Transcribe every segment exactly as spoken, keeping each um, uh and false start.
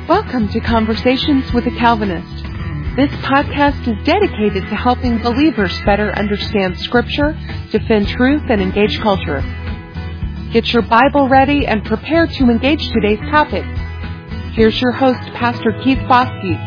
Welcome to Conversations with a Calvinist. This podcast is dedicated to helping believers better understand Scripture, defend truth, and engage culture. Get your Bible ready and prepare to engage today's topic. Here's your host, Pastor Keith Foskey.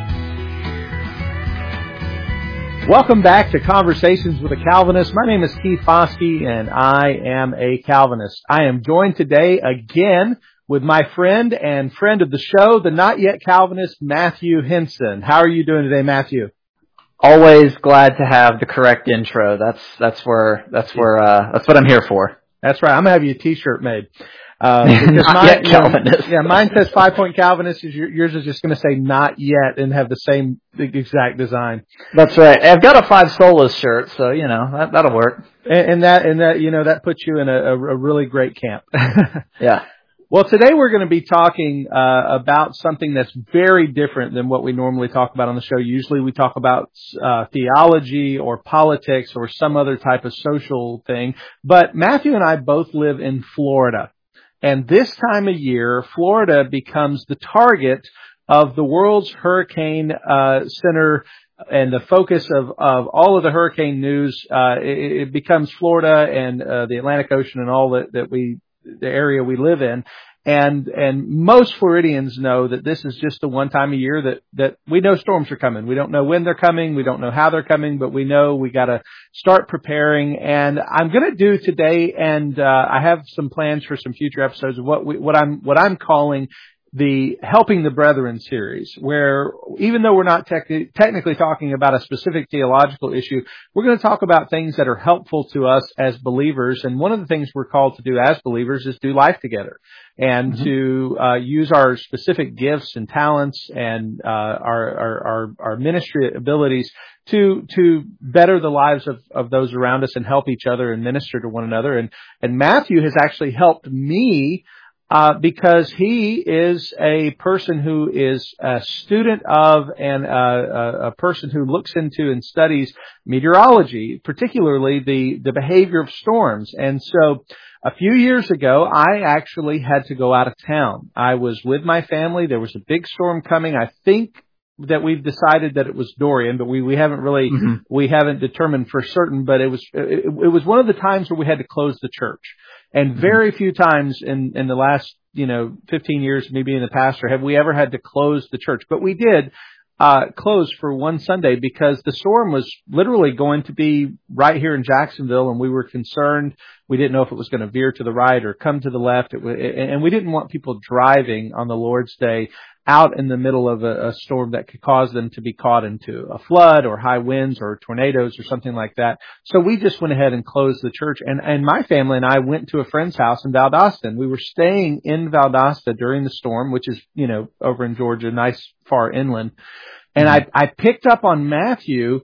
Welcome back to Conversations with a Calvinist. My name is Keith Foskey, and I am a Calvinist. I am joined today again with my friend and friend of the show, the not yet Calvinist, Matthew Henson. How are you doing today, Matthew? Always glad to have the correct intro. That's that's where that's where uh, that's what I'm here for. That's right. I'm gonna have you a T-shirt made. Uh, not mine, yet you know, Calvinist. Yeah, mine says Five Point Calvinist. Yours is just going to say not yet and have the same exact design. That's right. I've got a Five Solas shirt, so you know that that'll work. And, and that and that you know that puts you in a, a, a really great camp. Yeah. Well, today we're going to be talking uh, about something that's very different than what we normally talk about on the show. Usually we talk about uh, theology or politics or some other type of social thing. But Matthew and I both live in Florida. And this time of year, Florida becomes the target of the world's hurricane uh, center, and the focus of, of all of the hurricane news. Uh, it, it becomes Florida and uh, the Atlantic Ocean and all that, that we, the area we live in. And, and most Floridians know that this is just the one time a year that, that we know storms are coming. We don't know when they're coming. We don't know how they're coming, but we know we got to start preparing. And I'm going to do today, and, uh, I have some plans for some future episodes of what we, what I'm, what I'm calling the Helping the Brethren series, where even though we're not tech- technically talking about a specific theological issue, we're going to talk about things that are helpful to us as believers. And one of the things we're called to do as believers is do life together and mm-hmm. to uh, use our specific gifts and talents and uh, our, our, our, our ministry abilities to to better the lives of, of those around us and help each other and minister to one another. And, and Matthew has actually helped me Uh, because he is a person who is a student of and uh, a person who looks into and studies meteorology, particularly the, the behavior of storms. And so a few years ago, I actually had to go out of town. I was with my family. There was a big storm coming. I think that we've decided that it was Dorian, but we, we haven't really, mm-hmm. we haven't determined for certain, but it was, it, it was one of the times where we had to close the church. And very few times in, in the last, you know, fifteen years of me being the pastor have we ever had to close the church. But we did, uh, close for one Sunday because the storm was literally going to be right here in Jacksonville, and we were concerned. We didn't know if it was going to veer to the right or come to the left. It was, and we didn't want people driving on the Lord's Day out in the middle of a, a storm that could cause them to be caught into a flood or high winds or tornadoes or something like that. So we just went ahead and closed the church. And, and my family and I went to a friend's house in Valdosta. And we were staying in Valdosta during the storm, which is, you know, over in Georgia, nice far inland. And mm-hmm. I, I picked up on Matthew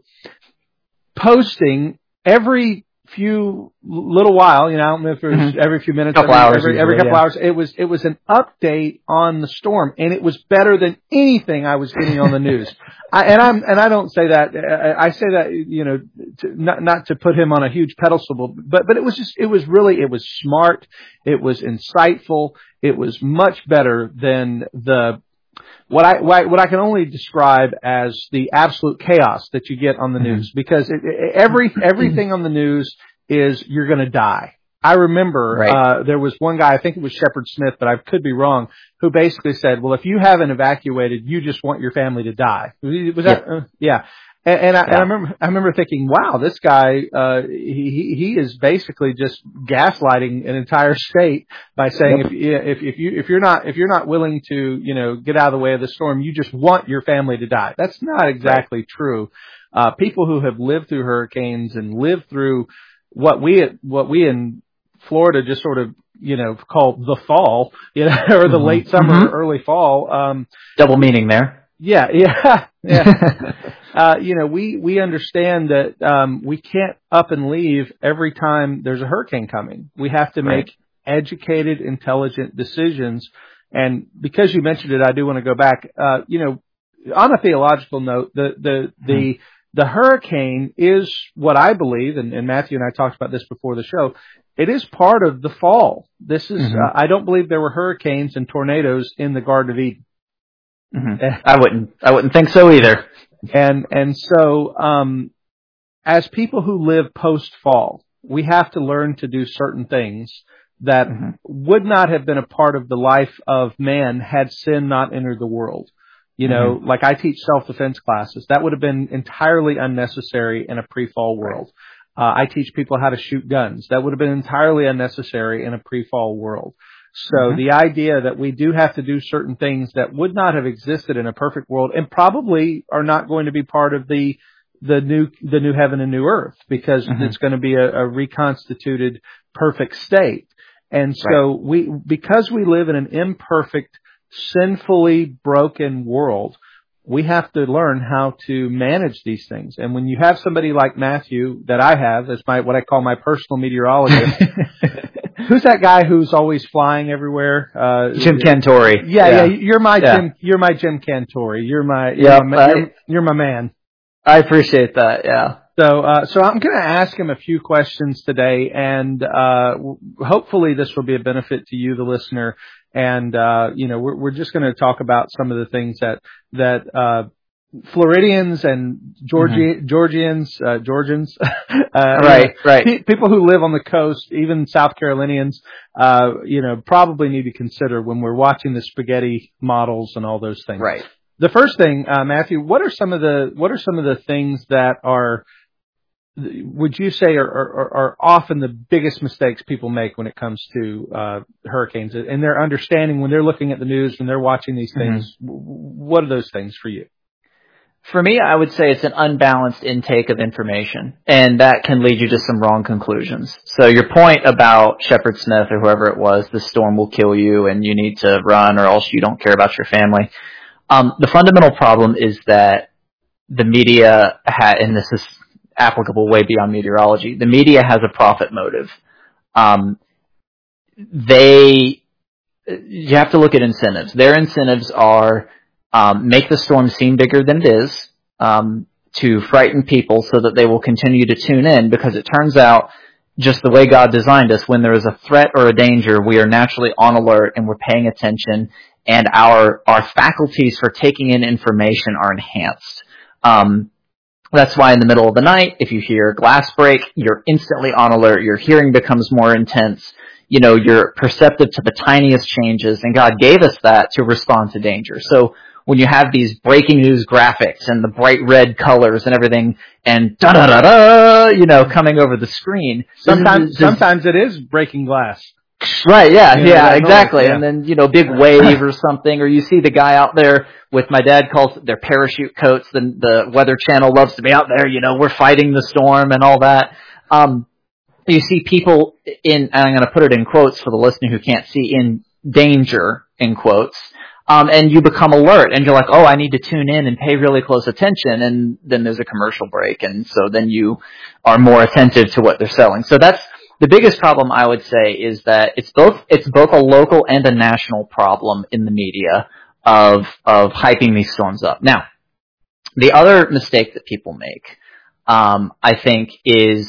posting every few little while, you know, I don't know if it was mm-hmm. every few minutes, couple every, hours every, usually, every couple yeah. hours. It was, it was an update on the storm, and it was better than anything I was getting on the news. I, and I'm, and I don't say that, I say that, you know, to, not, not to put him on a huge pedestal, but, but it was just, it was really, it was smart. It was insightful. It was much better than the, What I what I can only describe as the absolute chaos that you get on the news, because it, it, every everything on the news is you're going to die. I remember right. uh, there was one guy, I think it was Shepard Smith, but I could be wrong, who basically said, "Well, if you haven't evacuated, you just want your family to die." Was that? Yeah. Uh, yeah. And, and, I, yeah. and I remember, I remember thinking, wow, this guy, uh, he, he is basically just gaslighting an entire state by saying, yep. if, if, if you, if you're not, if you're not willing to, you know, get out of the way of the storm, you just want your family to die. That's not exactly right. true. Uh, people who have lived through hurricanes and lived through what we, what we in Florida just sort of, you know, call the fall, you know, or the mm-hmm. late summer, mm-hmm. early fall. Um, double meaning there. Yeah, yeah, yeah. uh, you know, we, we understand that, um, we can't up and leave every time there's a hurricane coming. We have to make right. educated, intelligent decisions. And because you mentioned it, I do want to go back, uh, you know, on a theological note, the, the, the, mm-hmm. the hurricane is what I believe, and, and Matthew and I talked about this before the show, it is part of the fall. This is, mm-hmm. uh, I don't believe there were hurricanes and tornadoes in the Garden of Eden. Mm-hmm. I wouldn't. I wouldn't think so either. And and so, um, as people who live post-fall, we have to learn to do certain things that mm-hmm. would not have been a part of the life of man had sin not entered the world. You know, mm-hmm. like I teach self-defense classes. That would have been entirely unnecessary in a pre-fall world. Uh, I teach people how to shoot guns. That would have been entirely unnecessary in a pre-fall world. So mm-hmm. the idea that we do have to do certain things that would not have existed in a perfect world and probably are not going to be part of the the new the new heaven and new earth, because mm-hmm. it's going to be a, a reconstituted perfect state. And so right. we because we live in an imperfect, sinfully broken world, we have to learn how to manage these things. And when you have somebody like Matthew, that I have as my what I call my personal meteorologist. Who's that guy who's always flying everywhere? Uh, Jim Cantore. Yeah, yeah, yeah. You're my yeah. Jim. You're my Jim Cantore. You're my. You're, yeah, my, I, you're, you're my man. I appreciate that. Yeah. So, uh, so I'm going to ask him a few questions today, and uh, hopefully this will be a benefit to you, the listener. And uh, you know, we're, we're just going to talk about some of the things that that. Uh, Floridians and Georgi- mm-hmm. Georgians, uh, Georgians, uh, right, you know, right. Pe- people who live on the coast, even South Carolinians, uh, you know, probably need to consider when we're watching the spaghetti models and all those things. Right. The first thing, uh, Matthew, what are some of the what are some of the things that are, would you say, are, are, are often the biggest mistakes people make when it comes to uh, hurricanes and their understanding when they're looking at the news, when they're watching these things? Mm-hmm. What are those things for you? For me, I would say it's an unbalanced intake of information, and that can lead you to some wrong conclusions. So your point about Shepard Smith or whoever it was, the storm will kill you and you need to run or else you don't care about your family. Um, the fundamental problem is that the media, ha- and this is applicable way beyond meteorology, the media has a profit motive. Um, they, you have to look at incentives. Their incentives are Um, make the storm seem bigger than it is, um, to frighten people so that they will continue to tune in, because it turns out, just the way God designed us, when there is a threat or a danger, we are naturally on alert and we're paying attention, and our our faculties for taking in information are enhanced. Um, that's why in the middle of the night, if you hear a glass break, you're instantly on alert, your hearing becomes more intense, you know, you're perceptive to the tiniest changes, and God gave us that to respond to danger. So when you have these breaking news graphics and the bright red colors and everything, and da da da da, you know, coming over the screen. Sometimes, this, sometimes it is breaking glass. Right? Yeah, you know, yeah, noise, exactly. yeah. And then you know, big wave or something, or you see the guy out there with, my dad calls it their parachute coats. The the Weather Channel loves to be out there. You know, we're fighting the storm and all that. Um, you see people in, and I'm going to put it in quotes for the listener who can't see, in danger in quotes. Um, and you become alert, and you're like, oh, I need to tune in and pay really close attention, and then there's a commercial break, and so then you are more attentive to what they're selling. So that's the biggest problem, I would say, is that it's both it's both a local and a national problem in the media of of hyping these storms up. Now, the other mistake that people make, um, I think, is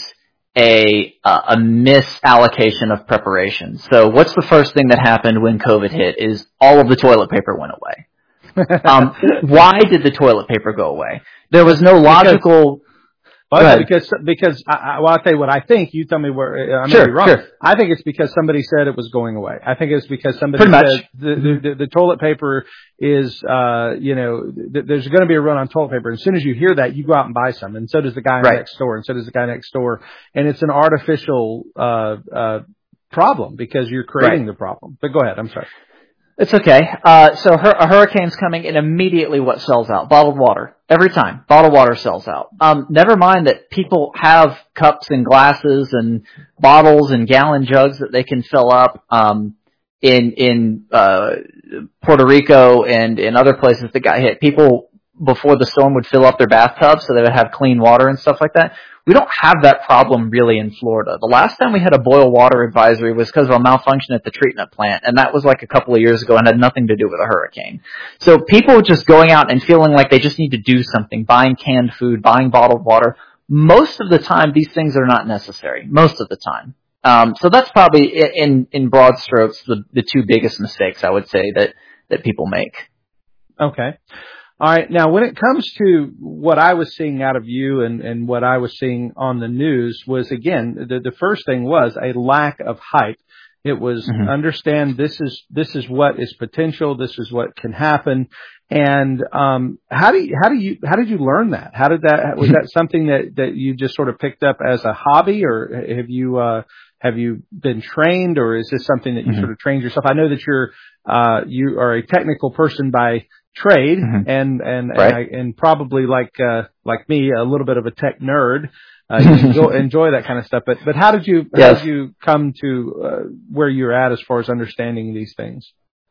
a a misallocation of preparation. So what's the first thing that happened when COVID hit is all of the toilet paper went away. um, why did the toilet paper go away? There was no logical... Well, because, because I, well, I'll tell you what I think. You tell me where I may sure, be wrong. Sure. I think it's because somebody said it was going away. I think it's because somebody Pretty said much. the, the, the, the toilet paper is, uh, you know, th- there's going to be a run on toilet paper. And as soon as you hear that, you go out and buy some. And so does the guy right. next door. And so does the guy next door. And it's an artificial, uh, uh, problem because you're creating right. the problem. But go ahead. I'm sorry. It's okay. Uh, so hur- a hurricane's coming, and immediately what sells out? Bottled water. Every time. Bottled water sells out. Um, never mind that people have cups and glasses and bottles and gallon jugs that they can fill up. Um, in, in, uh, Puerto Rico and in other places that got hit, people before the storm would fill up their bathtubs so they would have clean water and stuff like that. We don't have that problem really in Florida. The last time we had a boil water advisory was because of a malfunction at the treatment plant, and that was like a couple of years ago and had nothing to do with a hurricane. So people just going out and feeling like they just need to do something, buying canned food, buying bottled water, most of the time these things are not necessary. Most of the time. Um, so that's probably, in in broad strokes, the, the two biggest mistakes I would say that, that people make. Okay. All right. Now, when it comes to what I was seeing out of you and, and what I was seeing on the news was, again, the, the first thing was a lack of hype. It was mm-hmm. understand this is this is what is potential. This is what can happen. And um, how do you, how do you how did you learn that? How did that was that something that, that you just sort of picked up as a hobby, or have you uh, have you been trained, or is this something that you mm-hmm. sort of trained yourself? I know that you're uh, you are a technical person by trade, mm-hmm. and and right. and, I, and probably like uh, like me, a little bit of a tech nerd. Uh, you enjoy, enjoy that kind of stuff, but but how did you how yes. did you come to uh, where you're at as far as understanding these things?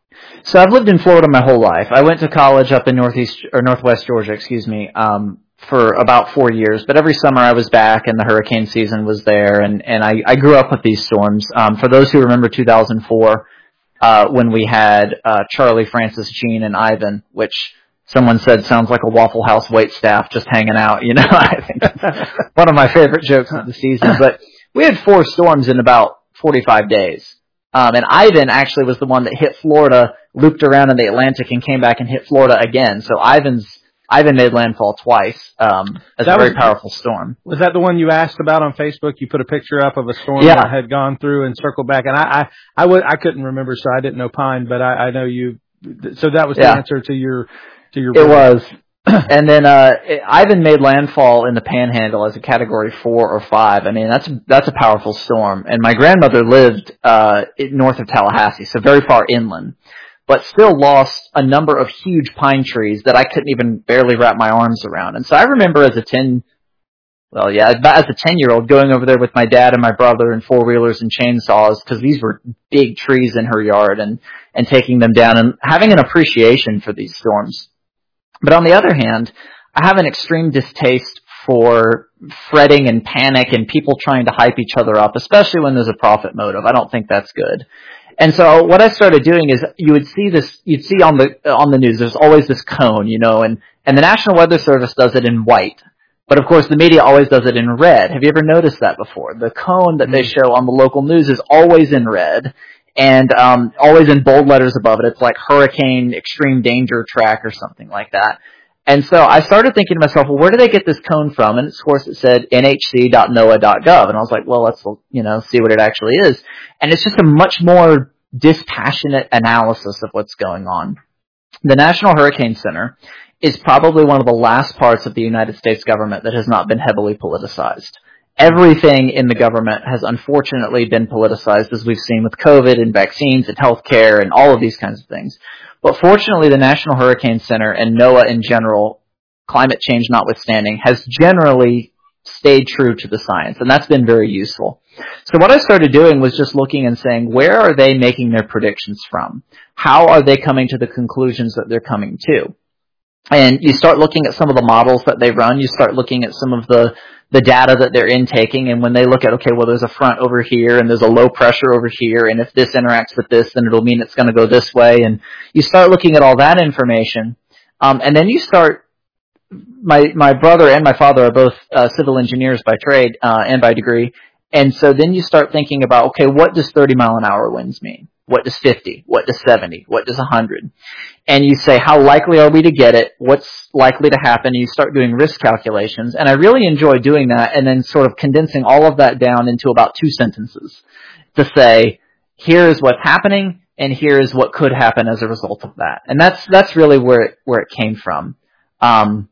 So I've lived in Florida my whole life. I went to college up in northeast or northwest Georgia, excuse me, um, for about four years. But every summer I was back, and the hurricane season was there, and and I, I grew up with these storms. Um, for those who remember two thousand four, uh, when we had uh, Charlie, Francis, Gene, and Ivan, which someone said sounds like a Waffle House waitstaff just hanging out. You know, I think that's one of my favorite jokes of the season. But we had four storms in about forty-five days. Um, and Ivan actually was the one that hit Florida, looped around in the Atlantic, and came back and hit Florida again. So Ivan's Ivan made landfall twice um, as that a very was, powerful storm. Was that the one you asked about on Facebook? You put a picture up of a storm yeah. that had gone through and circled back. And I I, I, would, I couldn't remember, so I didn't know Pine, but I, I know you. So that was the yeah. answer to your to your. It was. And then uh Ivan made landfall in the Panhandle as a Category four or five. I mean, that's that's a powerful storm. And my grandmother lived uh north of Tallahassee, so very far inland, but still lost a number of huge pine trees that I couldn't even barely wrap my arms around. And so I remember as a ten, well, yeah, as a ten-year-old going over there with my dad and my brother in four-wheelers and chainsaws, because these were big trees in her yard, and and taking them down and having an appreciation for these storms. But on the other hand, I have an extreme distaste for fretting and panic and people trying to hype each other up, especially when there's a profit motive. I don't think that's good. And so what I started doing is you would see this, you'd see on the, on the news, there's always this cone, you know, and, and the National Weather Service does it in white. But of course the media always does it in red. Have you ever noticed that before? The cone that they show on the local news is always in red. And um always in bold letters above it. It's like hurricane extreme danger track or something like that. And so I started thinking to myself, well, where do they get this cone from? And of course it said N H C dot N O A dot gov. And I was like, well, let's, you know, see what it actually is. And it's just a much more dispassionate analysis of what's going on. The National Hurricane Center is probably one of the last parts of the United States government that has not been heavily politicized. Everything in the government has unfortunately been politicized, as we've seen with COVID and vaccines and healthcare and all of these kinds of things. But fortunately, the National Hurricane Center and NOAA in general, climate change notwithstanding, has generally stayed true to the science, and that's been very useful. So what I started doing was just looking and saying, where are they making their predictions from? How are they coming to the conclusions that they're coming to? And you start looking at some of the models that they run. You start looking at some of the the data that they're intaking, and when they look at, okay, well, there's a front over here, and there's a low pressure over here, and if this interacts with this, then it'll mean it's going to go this way, and you start looking at all that information, um, and then you start, my my brother and my father are both uh, civil engineers by trade uh, and by degree, and so then you start thinking about, okay, what does thirty mile an hour winds mean? What does fifty? What does seventy? What does one hundred? And you say, how likely are we to get it? What's likely to happen? And you start doing risk calculations. And I really enjoy doing that and then sort of condensing all of that down into about two sentences to say, here is what's happening and here is what could happen as a result of that. And that's, that's really where it, where it came from. Um,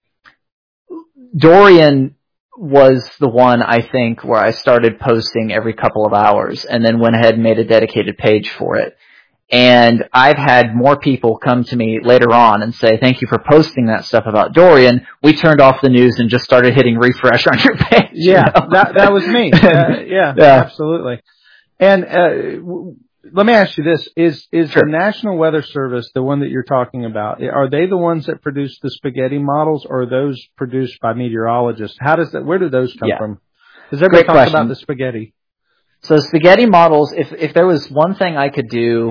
Dorian was the one, I think, where I started posting every couple of hours and then went ahead and made a dedicated page for it. And I've had more people come to me later on and say, thank you for posting that stuff about Dorian. We turned off the news and just started hitting refresh on your page. Yeah, you know? that that was me. Uh, yeah, yeah, absolutely. And uh, w- let me ask you this. Is is sure. the National Weather Service, the one that you're talking about, are they the ones that produce the spaghetti models, or are those produced by meteorologists? How does that, where do those come yeah. from? Because everybody Great talks question. about the spaghetti. So spaghetti models, if if there was one thing I could do,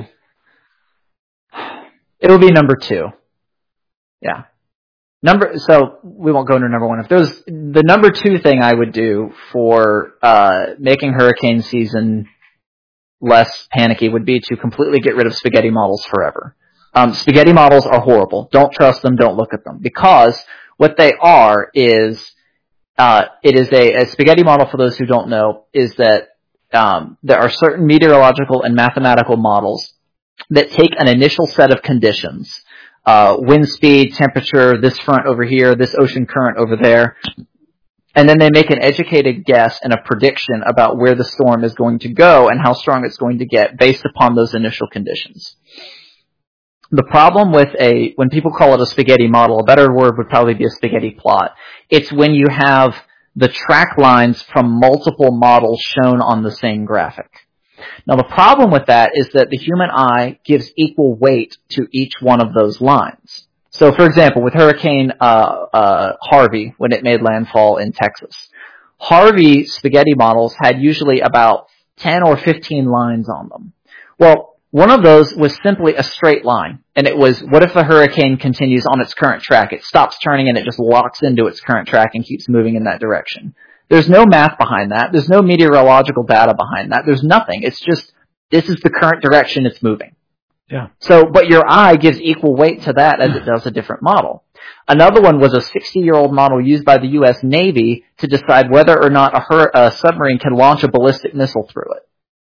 it would be number two. Yeah. Number, so we won't go into number one. If there was the number two thing I would do for uh, making hurricane season less panicky would be to completely get rid of spaghetti models forever. Um, spaghetti models are horrible. Don't trust them. Don't look at them. Because what they are is, uh, it is a, a spaghetti model, for those who don't know, is that um, there are certain meteorological and mathematical models that take an initial set of conditions, uh, wind speed, temperature, this front over here, this ocean current over there, and then they make an educated guess and a prediction about where the storm is going to go and how strong it's going to get based upon those initial conditions. The problem with a, when people call it a spaghetti model, a better word would probably be a spaghetti plot. It's when you have the track lines from multiple models shown on the same graphic. Now the problem with that is that the human eye gives equal weight to each one of those lines. So for example, with Hurricane uh, uh, Harvey, when it made landfall in Texas, Harvey spaghetti models had usually about ten or fifteen lines on them. Well, one of those was simply a straight line, and it was, what if the hurricane continues on its current track? It stops turning and it just locks into its current track and keeps moving in that direction. There's no math behind that. There's no meteorological data behind that. There's nothing. It's just, this is the current direction it's moving. Yeah. So, but your eye gives equal weight to that as it does a different model. Another one was a sixty-year-old model used by the U S Navy to decide whether or not a, hur- a submarine can launch a ballistic missile through it.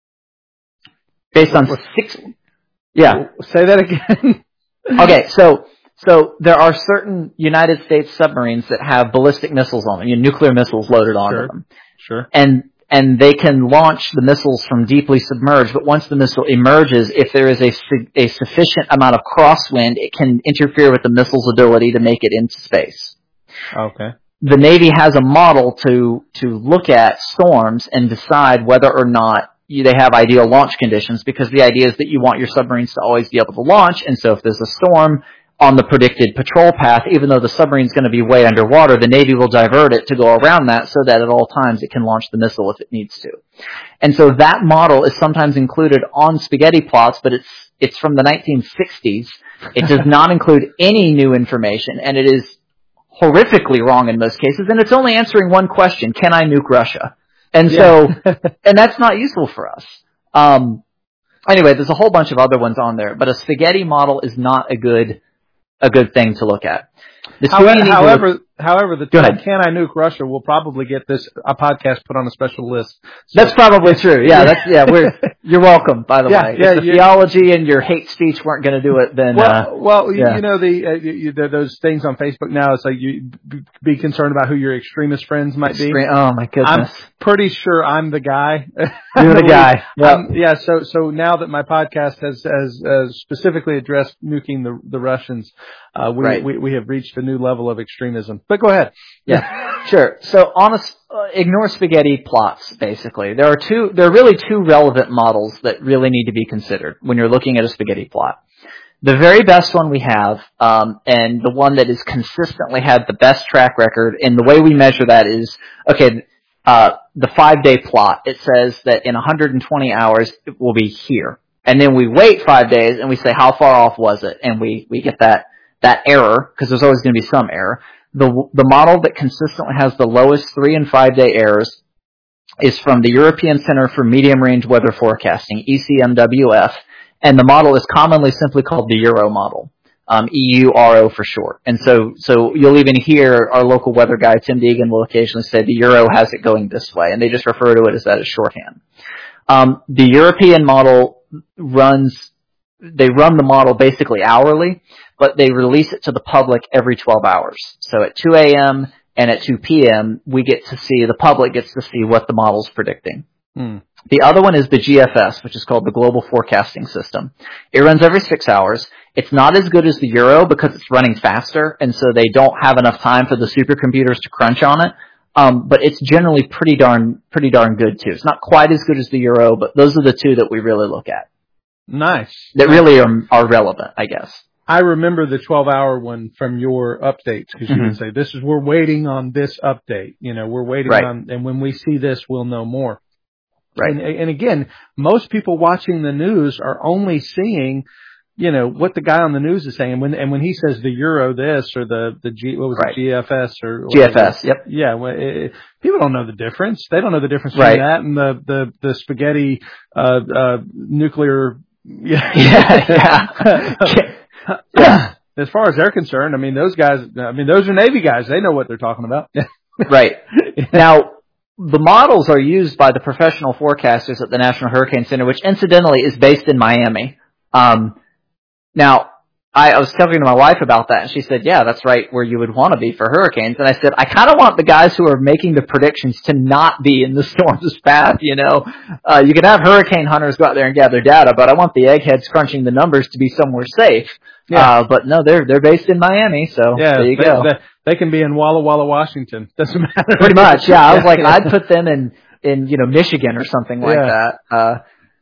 Based on six, yeah. Say that again. Okay, so so there are certain United States submarines that have ballistic missiles on them, you know, nuclear missiles loaded onto Sure. them, Sure. and and they can launch the missiles from deeply submerged. But once the missile emerges, if there is a a sufficient amount of crosswind, it can interfere with the missile's ability to make it into space. Okay. The Navy has a model to to look at storms and decide whether or not You, they have ideal launch conditions, because the idea is that you want your submarines to always be able to launch, and so if there's a storm on the predicted patrol path, even though the submarine's going to be way underwater, the Navy will divert it to go around that so that at all times it can launch the missile if it needs to. And so that model is sometimes included on spaghetti plots, but it's it's from the nineteen sixties. It does not include any new information, and it is horrifically wrong in most cases, and it's only answering one question: can I nuke Russia? And so, Yeah. and that's not useful for us. Um, anyway, there's a whole bunch of other ones on there, but a spaghetti model is not a good, a good thing to look at. The two However, you need to however, look- however, the Go term ahead. "Can I Nuke Russia" will probably get this a podcast put on a special list. So, That's probably true. Yeah, that's yeah. We're you're welcome. By the Yeah, way, yeah, if the you're- theology and your hate speech weren't going to do it, then Well, uh, well, you- yeah. you know the, uh, you, you, the those things on Facebook now. It's like you b- be concerned about who your extremist friends might be. oh my I'm goodness, pretty sure I'm the guy. you're the guy. Yep. Um, yeah. So so now that my podcast has has uh, specifically addressed nuking the the Russians, uh, we, Right. we we have reached a new level of extremism. But go ahead. Yeah, sure. So honest, uh, ignore spaghetti plots, basically. There are two, there are really two relevant models that really need to be considered when you're looking at a spaghetti plot. The very best one we have, um, and the one that has consistently had the best track record, and the way we measure that is, okay, uh, the five-day plot. It says that in one hundred twenty hours, it will be here. And then we wait five days, and we say, how far off was it? And we, we get that, that error, because there's always going to be some error. The, the model that consistently has the lowest three and five day errors is from the European Center for Medium Range Weather Forecasting, E C M W F, and the model is commonly simply called the Euro model, um, E U R O for short. And so, so you'll even hear our local weather guy, Tim Deegan, will occasionally say the Euro has it going this way, and they just refer to it as that as shorthand. Um, the European model runs, they run the model basically hourly, but they release it to the public every twelve hours. So at two a.m. and at two p.m., we get to see, the public gets to see what the model's predicting. Hmm. The other one is the G F S, which is called the Global Forecasting System. It runs every six hours. It's not as good as the Euro because it's running faster, and so they don't have enough time for the supercomputers to crunch on it. Um, but it's generally pretty darn, pretty darn good too. It's not quite as good as the Euro, but those are the two that we really look at. Nice. That really are, are relevant, I guess. I remember the twelve hour one from your updates, because you Mhm. would say, this is, we're waiting on this update. You know, we're waiting Right. on, and when we see this, we'll know more. Right. And, and again, most people watching the news are only seeing, you know, what the guy on the news is saying. And when, and when he says the Euro this or the, the G, what was Right. it, G F S or G F S, yep. Yeah. Well, it, people don't know the difference. They don't know the difference Right. between that and the, the, the spaghetti, uh, uh, nuclear. Yeah, yeah. yeah. As far as they're concerned, I mean, those guys, I mean, those are Navy guys. They know what they're talking about. Right. Now, the models are used by the professional forecasters at the National Hurricane Center, which incidentally is based in Miami. Um, now, I, I was talking to my wife about that, and she said, yeah, that's right where you would want to be for hurricanes. And I said, I kind of want the guys who are making the predictions to not be in the storm's path, you know. Uh, you can have hurricane hunters go out there and gather data, but I want the eggheads crunching the numbers to be somewhere safe. Yeah. Uh, but no, they're they're based in Miami, so yeah, there you they, go. They, they can be in Walla Walla, Washington. Doesn't matter. Pretty much, yeah. I was like, I'd put them in, in you know, Michigan or something like yeah. that. Uh,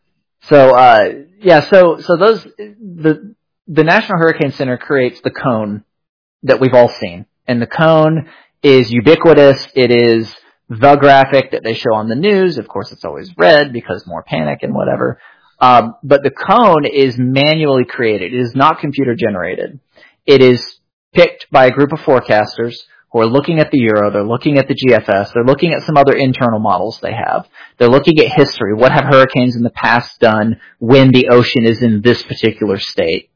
so, uh, yeah, so, so those, the, the National Hurricane Center creates the cone that we've all seen. And the cone is ubiquitous. It is the graphic that they show on the news. Of course, it's always red because more panic and whatever. Um, but the cone is manually created. It is not computer generated. It is picked by a group of forecasters who are looking at the Euro, they're looking at the G F S, they're looking at some other internal models they have. They're looking at history. What have hurricanes in the past done when the ocean is in this particular state?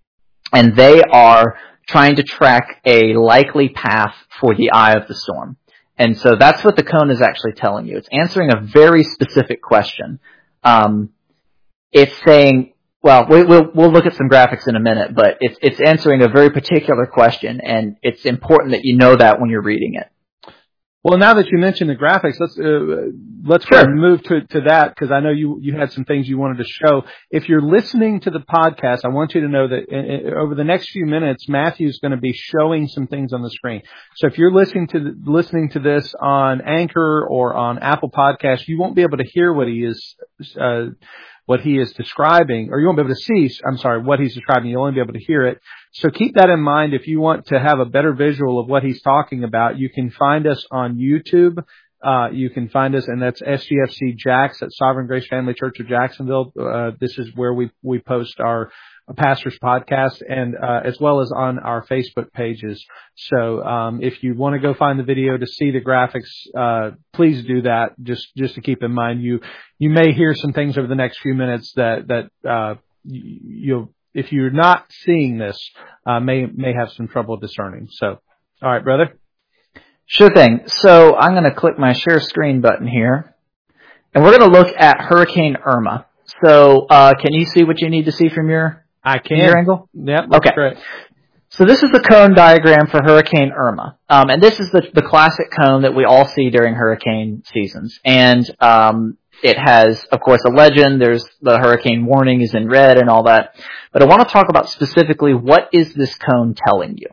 And they are trying to track a likely path for the eye of the storm. And so that's what the cone is actually telling you. It's answering a very specific question. Um, it's saying, well, we, we'll, we'll look at some graphics in a minute, but it's, it's answering a very particular question, and it's important that you know that when you're reading it. Well, now that you mentioned the graphics, let's uh, let's sure. move to to that, because I know you you had some things you wanted to show. If you're listening to the podcast, I want you to know that in, in, over the next few minutes, Matthew's going to be showing some things on the screen. So if you're listening to the, listening to this on Anchor or on Apple Podcasts, you won't be able to hear what he is uh, what he is describing, or you won't be able to see. I'm sorry, what he's describing. You'll only be able to hear it. So keep that in mind. If you want to have a better visual of what he's talking about, you can find us on YouTube. Uh, you can find us, and that's S G F C Jax at Sovereign Grace Family Church of Jacksonville. Uh, this is where we, we post our Pastor's Podcast, and uh, as well as on our Facebook pages. So um, if you want to go find the video to see the graphics, uh, please do that. Just just to keep in mind, you you may hear some things over the next few minutes that that uh, you, you'll. If you're not seeing this, uh, may may have some trouble discerning. So, all right, brother. Sure thing. So I'm going to click my share screen button here, and we're going to look at Hurricane Irma. So uh, can you see what you need to see from your, I can. your angle? Yep. Okay. Great. So this is the cone diagram for Hurricane Irma, um, and this is the, the classic cone that we all see during hurricane seasons. And um, it has, of course, a legend. There's the hurricane warning is in red and all that. But I want to talk about specifically what is this cone telling you.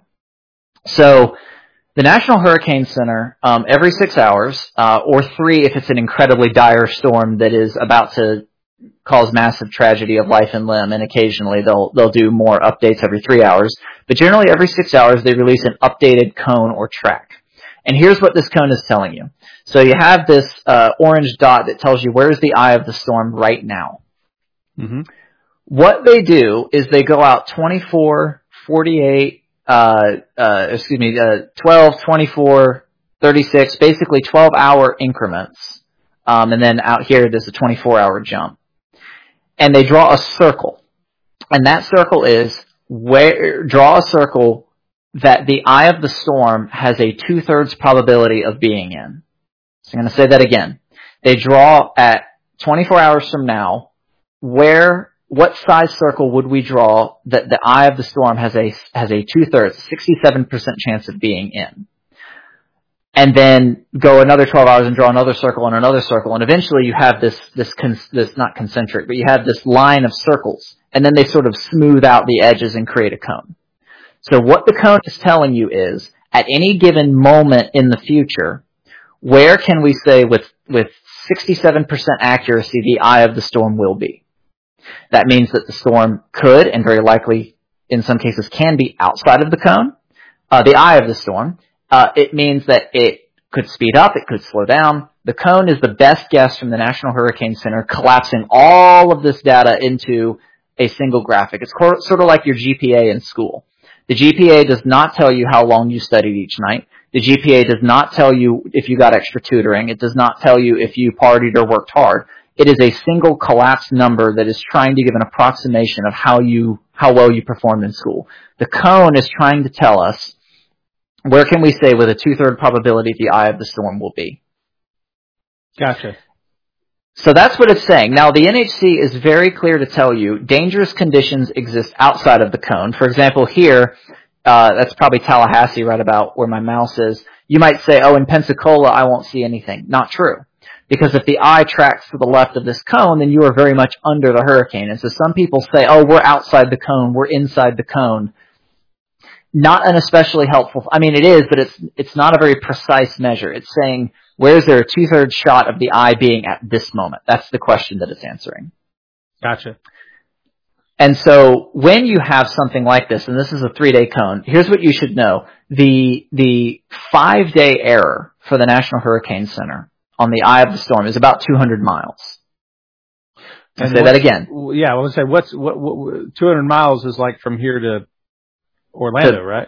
So the National Hurricane Center, um, every six hours, uh, or three if it's an incredibly dire storm that is about to cause massive tragedy of life and limb, and occasionally they'll they'll do more updates every three hours. But generally every six hours they release an updated cone or track. And here's what this cone is telling you. So you have this uh, orange dot that tells you where's the eye of the storm right now. Mm-hmm. What they do is they go out twenty-four, forty-eight, uh, uh, excuse me, uh, twelve, twenty-four, thirty-six, basically twelve hour increments. Um, and then out here there's a twenty-four hour jump. And they draw a circle. And that circle is where, draw a circle that the eye of the storm has a two-thirds probability of being in. So I'm going to say that again. They draw at twenty-four hours from now, where, what size circle would we draw that the eye of the storm has a, has a two-thirds, sixty-seven percent chance of being in? And then go another twelve hours and draw another circle and another circle, and eventually you have this, this, con- this not concentric, but you have this line of circles, and then they sort of smooth out the edges and create a cone. So what the cone is telling you is, at any given moment in the future, where can we say with, with sixty-seven percent accuracy the eye of the storm will be? That means that the storm could, and very likely in some cases can be outside of the cone, uh, the eye of the storm. Uh, it means that it could speed up, it could slow down. The cone is the best guess from the National Hurricane Center, collapsing all of this data into a single graphic. It's co- sort of like your G P A in school. The G P A does not tell you how long you studied each night. The G P A does not tell you if you got extra tutoring. It does not tell you if you partied or worked hard. It is a single collapsed number that is trying to give an approximation of how you how well you performed in school. The cone is trying to tell us, where can we say with a two-third probability the eye of the storm will be? Gotcha. So that's what it's saying. Now, the N H C is very clear to tell you dangerous conditions exist outside of the cone. For example, here, uh, that's probably Tallahassee right about where my mouse is. You might say, oh, in Pensacola, I won't see anything. Not true. Because if the eye tracks to the left of this cone, then you are very much under the hurricane. And so some people say, oh, we're outside the cone, we're inside the cone. Not an especially helpful, I mean, it is, but it's it's not a very precise measure. It's saying, where is there a two-thirds shot of the eye being at this moment? That's the question that it's answering. Gotcha. And so when you have something like this, and this is a three-day cone, here's what you should know. The the five-day error for the National Hurricane Center on the eye of the storm is about two hundred miles. I'll say that again. Yeah, I would say what's what, what two hundred miles is like from here to Orlando, to, right?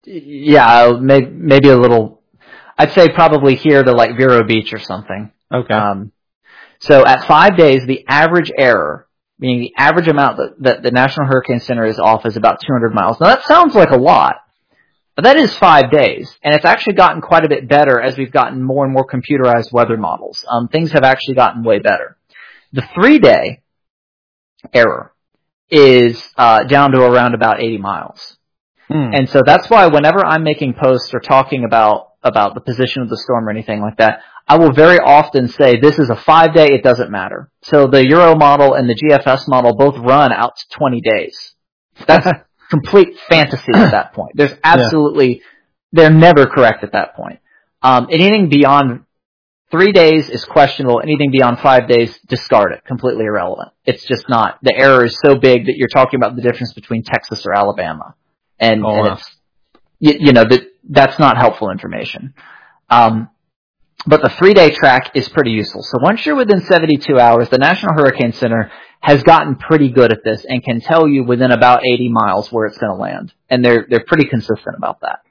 Yeah, maybe, maybe a little. I'd say probably here to like Vero Beach or something. Okay. Um, so at five days, the average error, meaning the average amount that, that the National Hurricane Center is off, is about two hundred miles. Now that sounds like a lot, but that is five days, and it's actually gotten quite a bit better as we've gotten more and more computerized weather models. Um, things have actually gotten way better. The three-day error is uh, down to around about eighty miles. Hmm. And so that's why whenever I'm making posts or talking about about the position of the storm or anything like that, I will very often say this is a five-day, it doesn't matter. So the Euro model and the G F S model both run out to twenty days. That's complete fantasy at that point. There's absolutely, yeah. They're never correct at that point. Um, anything beyond three days is questionable. Anything beyond five days, discard it. Completely irrelevant. It's just not. The error is so big that you're talking about the difference between Texas or Alabama. And, oh, and wow. it's, you, you know, that that's not helpful information. Um, but the three-day track is pretty useful. So once you're within seventy-two hours, the National Hurricane Center has gotten pretty good at this and can tell you within about eighty miles where it's going to land. And they're, they're pretty consistent about that.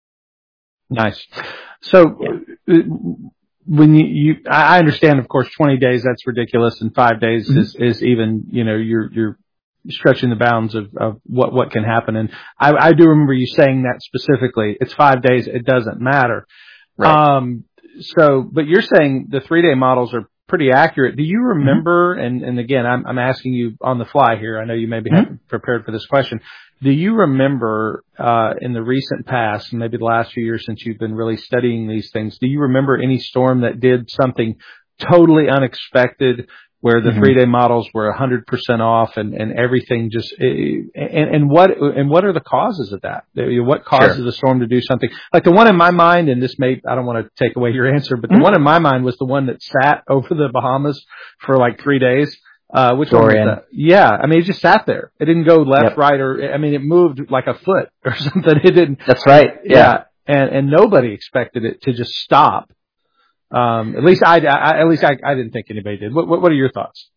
Nice. So, yeah. when you, you, I understand, of course, twenty days, that's ridiculous, and five days mm-hmm. is, is even, you know, you're, you're stretching the bounds of, of what, what can happen. And I, I do remember you saying that specifically. It's five days, it doesn't matter. Right. Um, so, but you're saying the three day models are pretty accurate. Do you remember, mm-hmm. and, and again, I'm, I'm asking you on the fly here. I know you maybe mm-hmm. haven't prepared for this question. Do you remember, uh, in the recent past, maybe the last few years since you've been really studying these things, do you remember any storm that did something totally unexpected where the mm-hmm. three day models were one hundred percent off and, and everything just, and, and what, and what are the causes of that? What causes sure. the storm to do something? Like the one in my mind, and this may, I don't want to take away your answer, but mm-hmm. the one in my mind was the one that sat over the Bahamas for like three days. Uh, which Dorian. one was that? Yeah. I mean, it just sat there. It didn't go left, yep. right, or, I mean, it moved like a foot or something. It didn't. That's right. Yeah. yeah. And, and nobody expected it to just stop. Um, at least I, I at least I, I didn't think anybody did. What, what, what are your thoughts?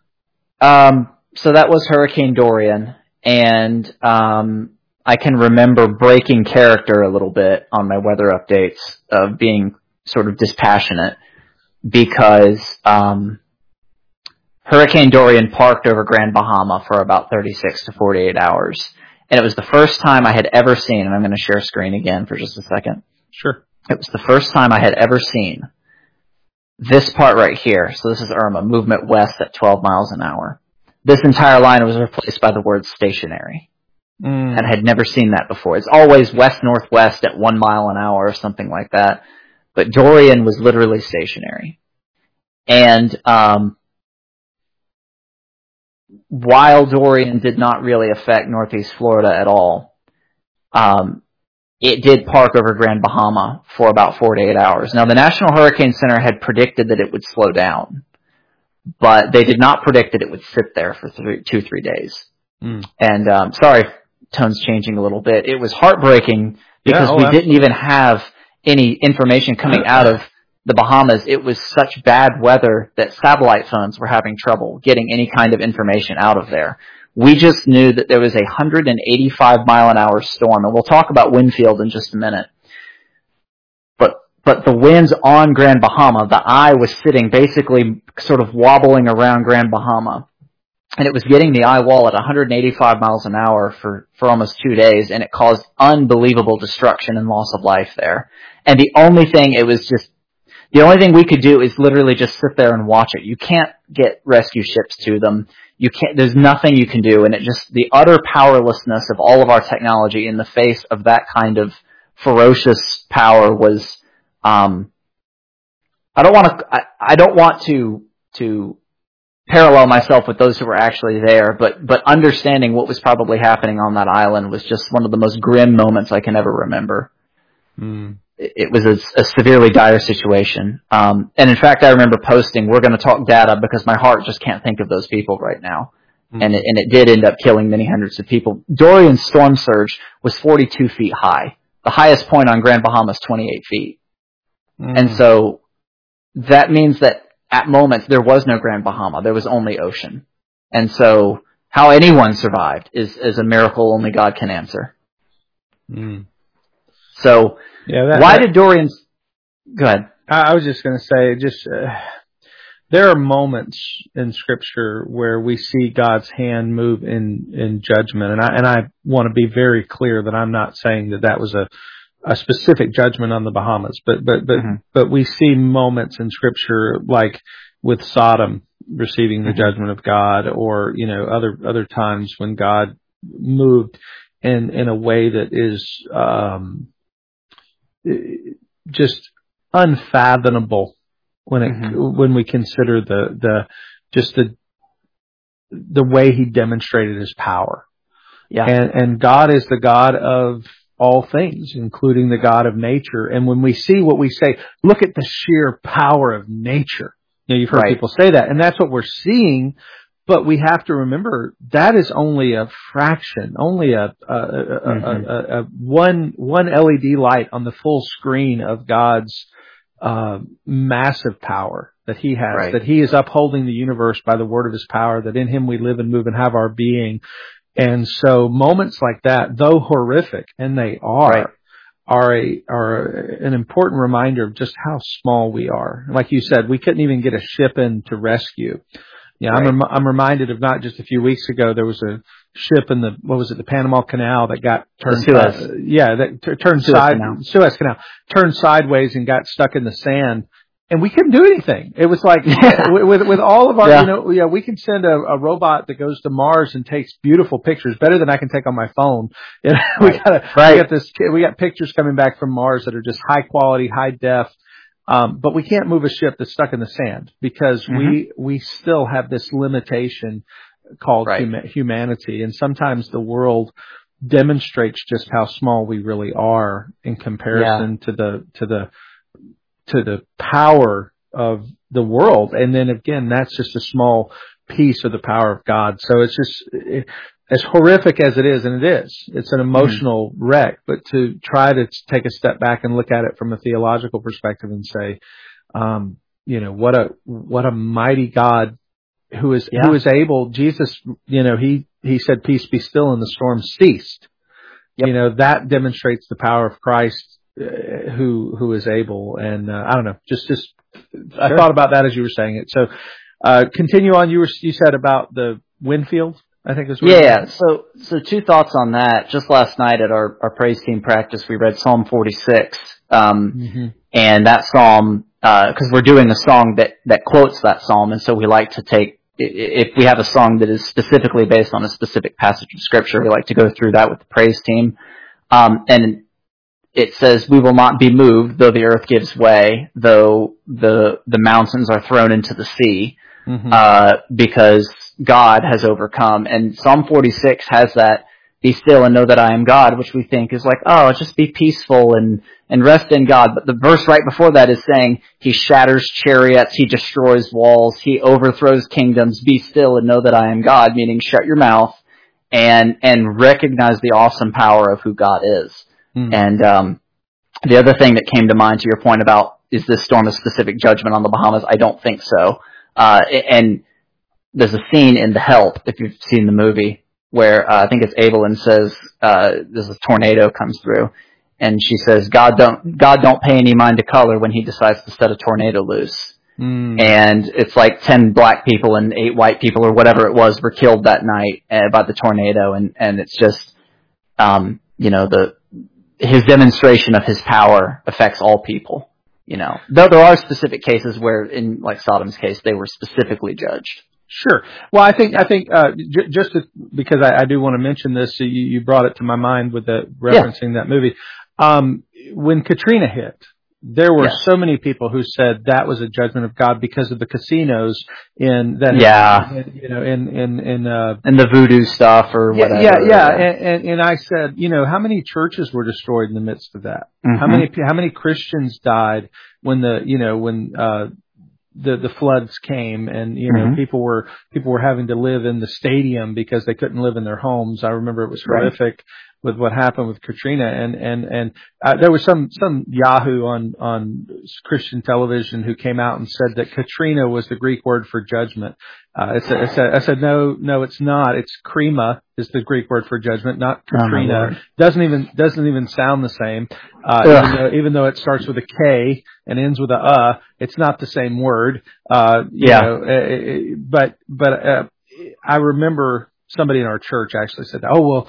Um, so that was Hurricane Dorian, and, um, I can remember breaking character a little bit on my weather updates of being sort of dispassionate because, um, Hurricane Dorian parked over Grand Bahama for about thirty-six to forty-eight hours. And it was the first time I had ever seen, and I'm going to share screen again for just a second. Sure. It was the first time I had ever seen this part right here. So this is Irma, movement west at twelve miles an hour. This entire line was replaced by the word stationary. Mm. And I had never seen that before. It's always west-northwest at one mile an hour or something like that. But Dorian was literally stationary. And, um, while Dorian did not really affect Northeast Florida at all, um, it did park over Grand Bahama for about forty-eight hours. Now, the National Hurricane Center had predicted that it would slow down, but they did not predict that it would sit there for three, two, three days. Mm. And um, sorry, tone's changing a little bit. It was heartbreaking because yeah, oh, we absolutely. didn't even have any information coming out of the Bahamas. It was such bad weather that satellite phones were having trouble getting any kind of information out of there. We just knew that there was a one hundred eighty-five mile an hour storm, and we'll talk about wind field in just a minute. But but the winds on Grand Bahama, the eye was sitting basically sort of wobbling around Grand Bahama, and it was getting the eye wall at one hundred eighty-five miles an hour for, for almost two days, and it caused unbelievable destruction and loss of life there. And the only thing, it was just, the only thing we could do is literally just sit there and watch it. You can't get rescue ships to them. You can't, there's nothing you can do, and it just, the utter powerlessness of all of our technology in the face of that kind of ferocious power was, um, I don't want to, I, I don't want to, to, parallel myself with those who were actually there, but but understanding what was probably happening on that island was just one of the most grim moments I can ever remember. Mm. It, it was a, a severely dire situation. Um, and in fact, I remember posting, we're going to talk data because my heart just can't think of those people right now. Mm. And, it, and it did end up killing many hundreds of people. Dorian's storm surge was forty-two feet high. The highest point on Grand Bahama is twenty-eight feet. Mm. And so that means that at moments, there was no Grand Bahama. There was only ocean. And so how anyone survived is, is a miracle only God can answer. Mm. So yeah, that, why that, did Dorian's... Go ahead. I was just going to say, just uh, there are moments in Scripture where we see God's hand move in, in judgment. And I, and I want to be very clear that I'm not saying that that was a a specific judgment on the Bahamas, but, but, but, mm-hmm. but we see moments in Scripture like with Sodom receiving the mm-hmm. judgment of God, or, you know, other, other times when God moved in, in a way that is, um, just unfathomable when it, mm-hmm. when we consider the, the, just the, the way he demonstrated his power. Yeah. And, and God is the God of all things, including the God of nature. And when we see what we say, look at the sheer power of nature. You know, you've heard right. people say that, and that's what we're seeing. But we have to remember that is only a fraction, only a, a, a, mm-hmm. a, a, a one one L E D light on the full screen of God's uh, massive power that He has. Right. That He is upholding the universe by the word of His power. That in Him we live and move and have our being. And so moments like that, though horrific, and they are, right. are a, are an important reminder of just how small we are. Like you said, we couldn't even get a ship in to rescue. Yeah, right. I'm, rem- I'm reminded of not just a few weeks ago, there was a ship in the, what was it, the Panama Canal that got turned, Suez. Uh, yeah, that t- turned Suez side, Canal. Suez Canal, turned sideways and got stuck in the sand. And we couldn't do anything. It was like, with, with all of our, yeah. you know, yeah, we can send a, a robot that goes to Mars and takes beautiful pictures, better than I can take on my phone. And we right. got right. we got this, we got pictures coming back from Mars that are just high quality, high def. Um, but we can't move a ship that's stuck in the sand because mm-hmm. we, we still have this limitation called right. hum- humanity. And sometimes the world demonstrates just how small we really are in comparison yeah. to the, to the, to the power of the world. And then again, that's just a small piece of the power of God. So it's just, it, as horrific as it is, and it is, it's an emotional mm-hmm. wreck, but to try to take a step back and look at it from a theological perspective and say, um, you know, what a, what a mighty God who is, yeah. who is able, Jesus, you know, he, he said, peace be still, and the storm ceased. Yep. You know, that demonstrates the power of Christ. Uh, who who is able, and uh, I don't know, just just sure. I thought about that as you were saying it. So uh, continue on. You were you said about the Winfield, I think is what yeah. So so two thoughts on that. Just last night at our, our praise team practice, we read Psalm forty-six, um, mm-hmm. and that psalm because uh, we're doing a song that that quotes that psalm, and so we like to take. If we have a song that is specifically based on a specific passage of Scripture, we like to go through that with the praise team, um, and it says, we will not be moved, though the earth gives way, though the the mountains are thrown into the sea, mm-hmm. uh, because God has overcome. And Psalm forty-six has that, be still and know that I am God, which we think is like, oh, just be peaceful and, and rest in God. But the verse right before that is saying, He shatters chariots, He destroys walls, He overthrows kingdoms, be still and know that I am God, meaning shut your mouth and, and recognize the awesome power of who God is. Mm. And um, the other thing that came to mind to your point about, is this storm a specific judgment on the Bahamas? I don't think so. Uh, and there's a scene in The Help, if you've seen the movie, where uh, I think it's Evelyn says, uh, there's a tornado comes through, and she says, God don't God don't pay any mind to color when He decides to set a tornado loose. Mm. And it's like ten black people and eight white people or whatever it was were killed that night uh, by the tornado. And, and it's just, um, you know, the, his demonstration of his power affects all people, you know, though there are specific cases where in like Sodom's case, they were specifically judged. Sure. Well, I think, I think, uh, j- just to, because I, I do want to mention this, so you, you brought it to my mind with the referencing yeah. that movie. Um, when Katrina hit, there were yes. so many people who said that was a judgment of God because of the casinos in that, yeah, in, you know, in, in, in, uh, and the voodoo stuff or whatever. Yeah, yeah, yeah. And, and, and I said, you know, how many churches were destroyed in the midst of that? Mm-hmm. How many, how many Christians died when the, you know, when, uh, the, the floods came and, you know, mm-hmm. people were, people were having to live in the stadium because they couldn't live in their homes. I remember it was horrific. Right. With what happened with Katrina, and and and uh, there was some some Yahoo on on Christian television who came out and said that Katrina was the Greek word for judgment. Uh, it's a, it's a, I said no, no, it's not. It's krima is the Greek word for judgment, not Katrina. Oh, doesn't even doesn't even sound the same. Uh, even though even though it starts with a K and ends with a uh, it's not the same word. Uh, you yeah. know, uh, but but uh, I remember somebody in our church actually said, "Oh well,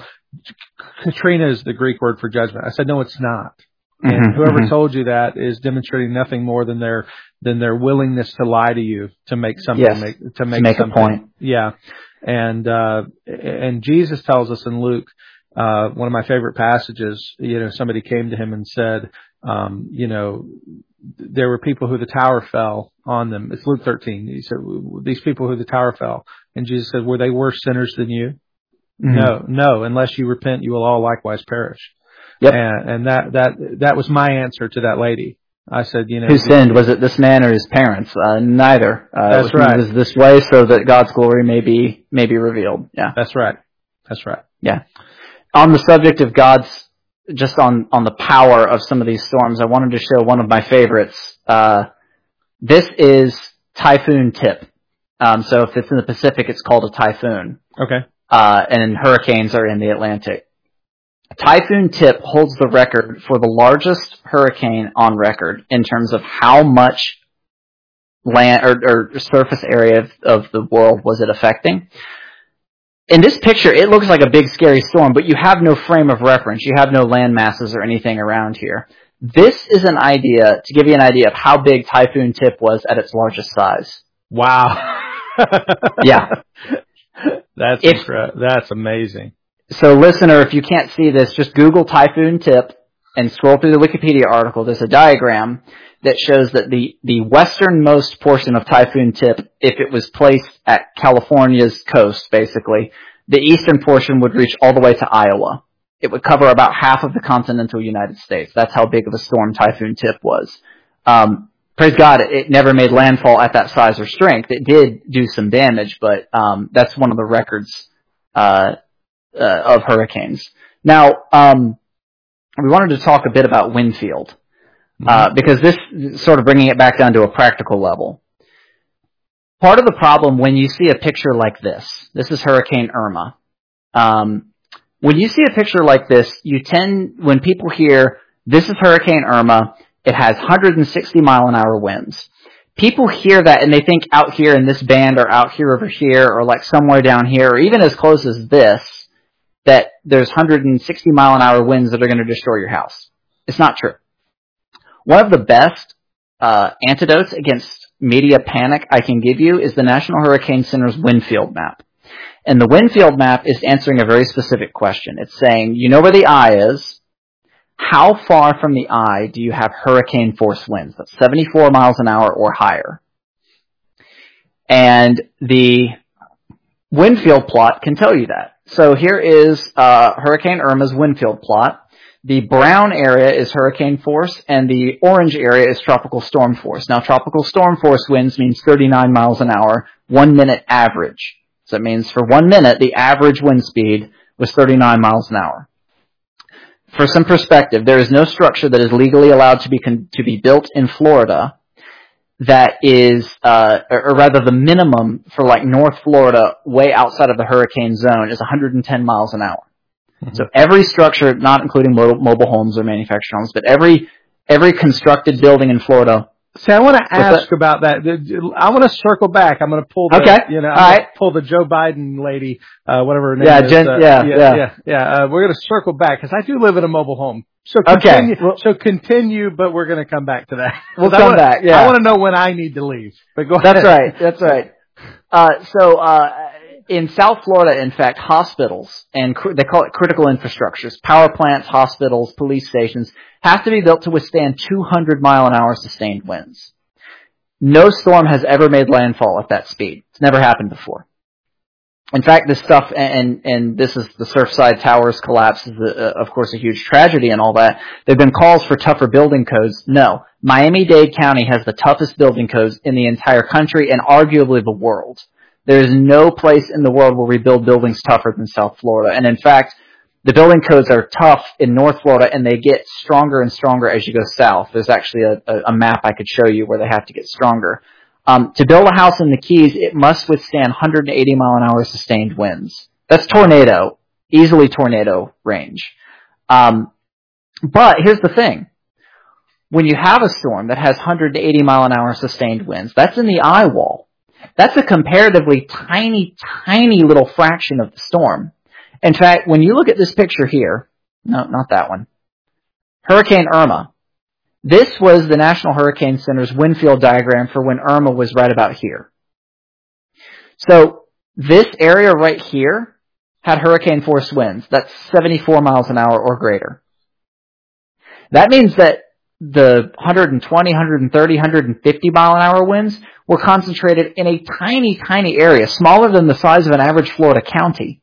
Katrina is the Greek word for judgment." I said, no, it's not. Mm-hmm, and whoever mm-hmm. told you that is demonstrating nothing more than their than their willingness to lie to you to make something yes, make, to make, to make something. a point. Yeah, and uh, and Jesus tells us in Luke, uh, one of my favorite passages. You know, somebody came to him and said, um, you know, there were people who the tower fell on them. It's Luke thirteen. He said, these people who the tower fell, and Jesus said, were they worse sinners than you? Mm-hmm. No, no, unless you repent, you will all likewise perish. Yep. And, and that, that, that was my answer to that lady. I said, you know. Who sinned? Was it this man or his parents? Uh, neither. Uh, that's it was, right. It was this way so that God's glory may be, may be revealed. Yeah. That's right. That's right. Yeah. On the subject of God's, just on, on the power of some of these storms, I wanted to show one of my favorites. Uh, this is Typhoon Tip. Um, so if it's in the Pacific, it's called a typhoon. Okay. Uh, and hurricanes are in the Atlantic. Typhoon Tip holds the record for the largest hurricane on record in terms of how much land or, or surface area of, of the world was it affecting. In this picture, it looks like a big scary storm, but you have no frame of reference. You have no land masses or anything around here. This is an idea, to give you an idea of how big Typhoon Tip was at its largest size. Wow. Yeah. That's if, incre- that's amazing. So listener, if you can't see this, just Google Typhoon Tip and scroll through the Wikipedia article. There's a diagram that shows that the, the westernmost portion of Typhoon Tip, if it was placed at California's coast, basically, the eastern portion would reach all the way to Iowa. It would cover about half of the continental United States. That's how big of a storm Typhoon Tip was. Um, Praise God, it never made landfall at that size or strength. It did do some damage, but um, that's one of the records uh, uh, of hurricanes. Now, um, we wanted to talk a bit about Winfield, mm-hmm. uh, because this sort of bringing it back down to a practical level. Part of the problem when you see a picture like this, this is Hurricane Irma. Um, when you see a picture like this, you tend, when people hear, this is Hurricane Irma, it has one hundred sixty mile an hour winds. People hear that and they think out here in this band or out here over here or like somewhere down here or even as close as this, that there's one hundred sixty mile an hour winds that are going to destroy your house. It's not true. One of the best uh, antidotes against media panic I can give you is the National Hurricane Center's Winfield map. And the Winfield map is answering a very specific question. It's saying, you know where the eye is. How far from the eye do you have hurricane force winds? That's seventy-four miles an hour or higher. And the Winfield plot can tell you that. So here is uh, Hurricane Irma's Winfield plot. The brown area is hurricane force, and the orange area is tropical storm force. Now, tropical storm force winds means thirty-nine miles an hour, one minute average. So it means for one minute, the average wind speed was thirty-nine miles an hour. For some perspective, there is no structure that is legally allowed to be con- to be built in Florida that is, uh, or, or rather the minimum for like North Florida, way outside of the hurricane zone, is one hundred ten miles an hour. Mm-hmm. So every structure, not including mobile, mobile homes or manufactured homes, but every every constructed building in Florida See, I want to ask about that. I want to circle back. I'm going to pull the, okay. you know, I'm All going right. to pull the Joe Biden lady, uh, whatever her name yeah, is. Jen, uh, yeah, yeah, yeah, yeah, yeah. Uh, we're going to circle back because I do live in a mobile home. So continue, okay. Well, so continue, but we're going to come back to that. We'll I come wanna, back. Yeah. I want to know when I need to leave. But go That's ahead. right. That's right. Uh, so, uh, in South Florida, in fact, hospitals, and cr- they call it critical infrastructures, power plants, hospitals, police stations, have to be built to withstand two hundred mile an hour sustained winds. No storm has ever made landfall at that speed. It's never happened before. In fact, this stuff, and, and this is the Surfside Towers collapse, is uh, of course a huge tragedy and all that. There have been calls for tougher building codes. No. Miami-Dade County has the toughest building codes in the entire country and arguably the world. There is no place in the world where we build buildings tougher than South Florida. And in fact, the building codes are tough in North Florida, and they get stronger and stronger as you go south. There's actually a, a, a map I could show you where they have to get stronger. Um, to build a house in the Keys, it must withstand one hundred eighty mile an hour sustained winds. That's tornado, easily tornado range. Um, but here's the thing. When you have a storm that has one hundred eighty mile an hour sustained winds, that's in the eye wall. That's a comparatively tiny, tiny little fraction of the storm. In fact, when you look at this picture here, no, not that one, Hurricane Irma, this was the National Hurricane Center's wind field diagram for when Irma was right about here. So this area right here had hurricane force winds. That's seventy-four miles an hour or greater. That means that the one hundred twenty, one hundred thirty, one hundred fifty mile an hour winds were concentrated in a tiny, tiny area, smaller than the size of an average Florida county.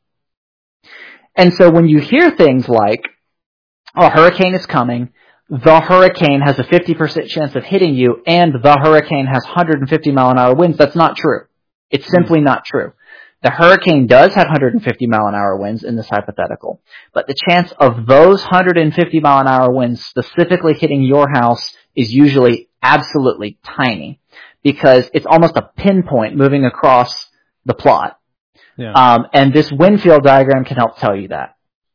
And so when you hear things like, oh, a hurricane is coming, the hurricane has a fifty percent chance of hitting you, and the hurricane has one hundred fifty mile an hour winds, that's not true. It's simply not true. The hurricane does have one hundred fifty mile an hour winds in this hypothetical, but the chance of those one hundred fifty mile an hour winds specifically hitting your house is usually absolutely tiny, because it's almost a pinpoint moving across the plot. Yeah. Um, and this wind field diagram can help tell you that.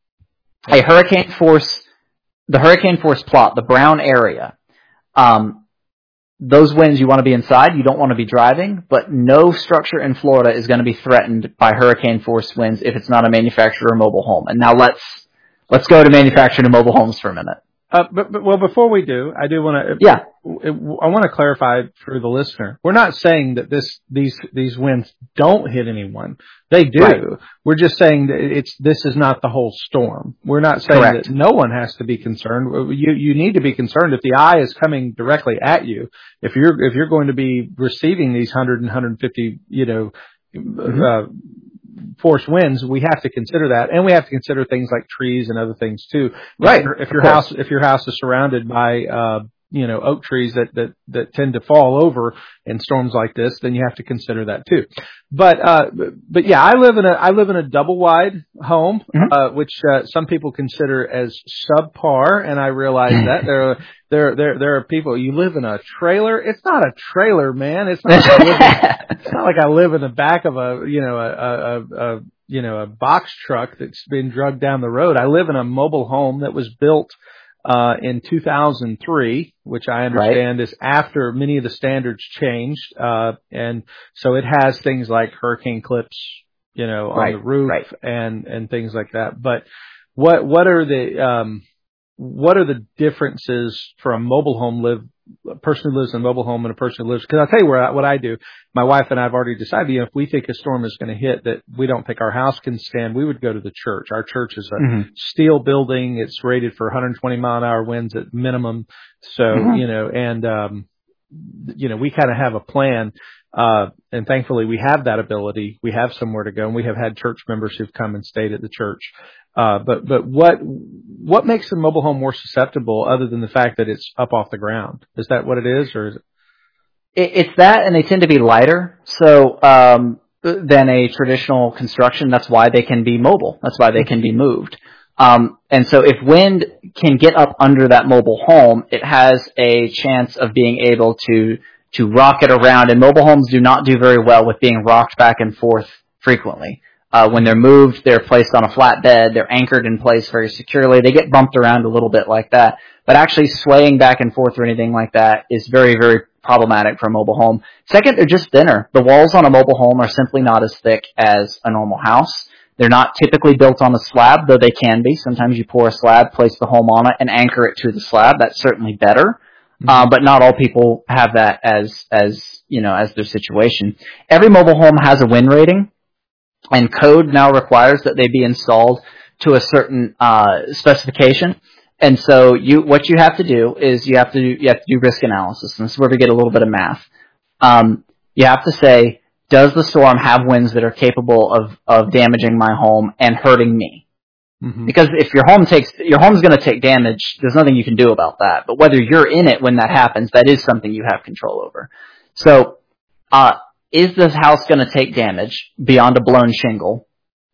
A hurricane force, the hurricane force plot, the brown area, um, those winds, you want to be inside, you don't want to be driving, but no structure in Florida is going to be threatened by hurricane force winds if it's not a manufactured or mobile home. And now let's, let's go to manufactured and mobile homes for a minute. Uh, but, but, well, before we do, I do want to, yeah. I want to clarify for the listener. We're not saying that this, these, these winds don't hit anyone. They do. Right. We're just saying that it's, this is not the whole storm. We're not saying Correct. That no one has to be concerned. You, you need to be concerned if the eye is coming directly at you. If you're, if you're going to be receiving these one hundred and one hundred fifty, you know, mm-hmm. uh, force winds, we have to consider that, and we have to consider things like trees and other things too. Right. If, if your house, if your house is surrounded by, uh, you know, oak trees that, that, that tend to fall over in storms like this, then you have to consider that too. But, uh, but yeah, I live in a, I live in a double wide home, mm-hmm. uh, which, uh, some people consider as subpar, and I realize that there are, there, there, there are people, you live in a trailer. It's not a trailer, man. It's not, like I live in, it's not like I live in the back of a, you know, a, a, a, you know, a box truck that's been dragged down the road. I live in a mobile home that was built Uh, in two thousand three, which I understand right. is after many of the standards changed. Uh, and so it has things like hurricane clips, you know, on right. the roof right. and, and things like that. But what, what are the, um, what are the differences for a mobile home live, a person who lives in a mobile home and a person who lives, cause I'll tell you where I, what I do. My wife and I have already decided, you know, if we think a storm is going to hit that we don't think our house can stand, we would go to the church. Our church is a mm-hmm. steel building. It's rated for one hundred twenty mile an hour winds at minimum. So, mm-hmm. you know, and, um, you know, we kind of have a plan. Uh, and thankfully we have that ability. We have somewhere to go, and we have had church members who've come and stayed at the church. Uh, but, but what, what makes a mobile home more susceptible other than the fact that it's up off the ground? Is that what it is, or is it? it it's that, and they tend to be lighter. So, um, than a traditional construction. That's why they can be mobile. That's why they can be moved. Um, and so if wind can get up under that mobile home, it has a chance of being able to, to rock it around. And mobile homes do not do very well with being rocked back and forth frequently. Uh, when they're moved, they're placed on a flat bed. They're anchored in place very securely. They get bumped around a little bit like that. But actually swaying back and forth or anything like that is very, very problematic for a mobile home. Second, they're just thinner. The walls on a mobile home are simply not as thick as a normal house. They're not typically built on a slab, though they can be. Sometimes you pour a slab, place the home on it, and anchor it to the slab. That's certainly better. Mm-hmm. Uh, but not all people have that as, as, you know, as their situation. Every mobile home has a wind rating. And code now requires that they be installed to a certain uh, specification. And so you, what you have to do is you have to do, you have to do risk analysis. And this is where we get a little bit of math. Um, you have to say, does the storm have winds that are capable of, of damaging my home and hurting me? Mm-hmm. Because if your home takes, your home's going to take damage, there's nothing you can do about that. But whether you're in it when that happens, that is something you have control over. So, uh, is this house going to take damage beyond a blown shingle?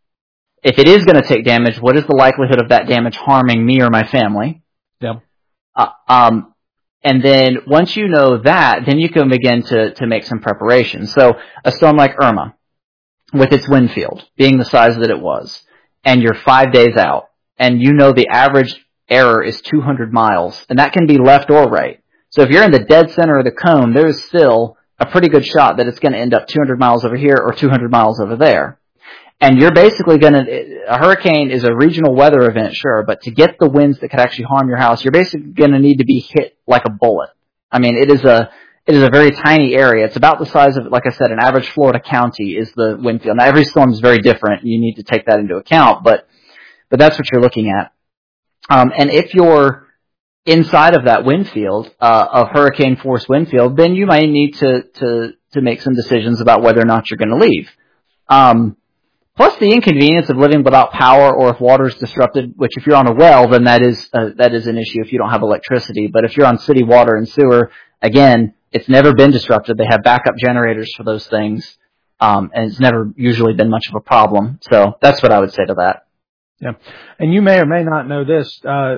If it is going to take damage, what is the likelihood of that damage harming me or my family? Yeah. Uh, um, and then once you know that, then you can begin to, to make some preparation. So a storm like Irma, with its wind field being the size that it was, and you're five days out, and you know the average error is two hundred miles, and that can be left or right. So if you're in the dead center of the cone, there's still a pretty good shot that it's going to end up two hundred miles over here or two hundred miles over there. And you're basically going to, a hurricane is a regional weather event, sure, but to get the winds that could actually harm your house, you're basically going to need to be hit like a bullet. I mean, it is a, it is a very tiny area. It's about the size of, like I said, an average Florida county is the wind field. Now, every storm is very different. You need to take that into account, but, but that's what you're looking at. Um, and if you're inside of that wind field, uh, of hurricane force wind field, then you might need to, to, to make some decisions about whether or not you're going to leave. Um, plus the inconvenience of living without power, or if water is disrupted, which if you're on a well, then that is, uh, that is an issue if you don't have electricity. But if you're on city water and sewer, again, it's never been disrupted. They have backup generators for those things. Um, and it's never usually been much of a problem. So that's what I would say to that. Yeah. And you may or may not know this. Uh,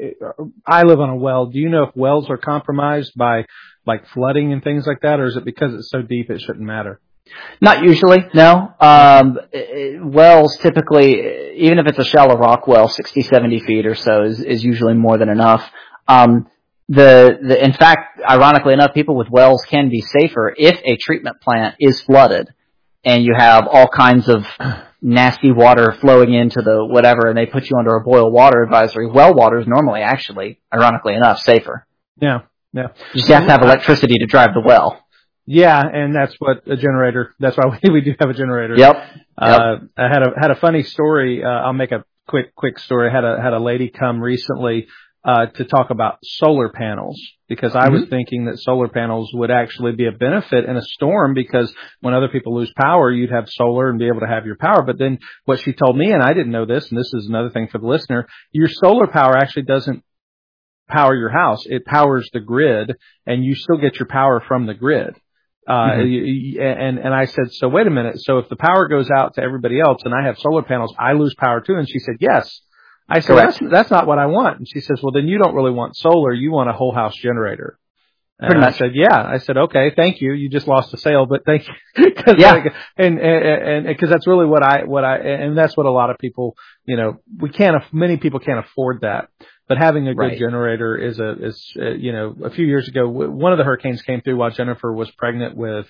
I live on a well. Do you know if wells are compromised by like flooding and things like that, or is it because it's so deep it shouldn't matter? Not usually, no. Um, wells typically, even if it's a shallow rock well, sixty, seventy feet or so is, is usually more than enough. Um, the, the, in fact, ironically enough, people with wells can be safer if a treatment plant is flooded and you have all kinds of nasty water flowing into the whatever, and they put you under a boil water advisory. Well water is normally, actually, ironically enough, safer. Yeah, yeah. You just have to have electricity to drive the well. Yeah, and that's what a generator. That's why we, we do have a generator. Yep. Uh, yep. I had a had a funny story. Uh, I'll make a quick quick story. I had a had a lady come recently uh, to talk about solar panels, because I mm-hmm. was thinking that solar panels would actually be a benefit in a storm, because when other people lose power, you'd have solar and be able to have your power. But then what she told me, and I didn't know this, and this is another thing for the listener, your solar power actually doesn't power your house. It powers the grid, and you still get your power from the grid. Uh, mm-hmm. and, and I said, so wait a minute. So if the power goes out to everybody else and I have solar panels, I lose power too? And she said, yes. I said, well, that's, that's not what I want. And she says, well, then you don't really want solar. You want a whole house generator. And I said, yeah. I said, okay, thank you. You just lost a sale, but thank you. Cause yeah. Like, and, and, and, cause that's really what I, what I, and that's what a lot of people, you know, we can't, many people can't afford that. But having a good right. generator is a, is, uh, you know, a few years ago, one of the hurricanes came through while Jennifer was pregnant with,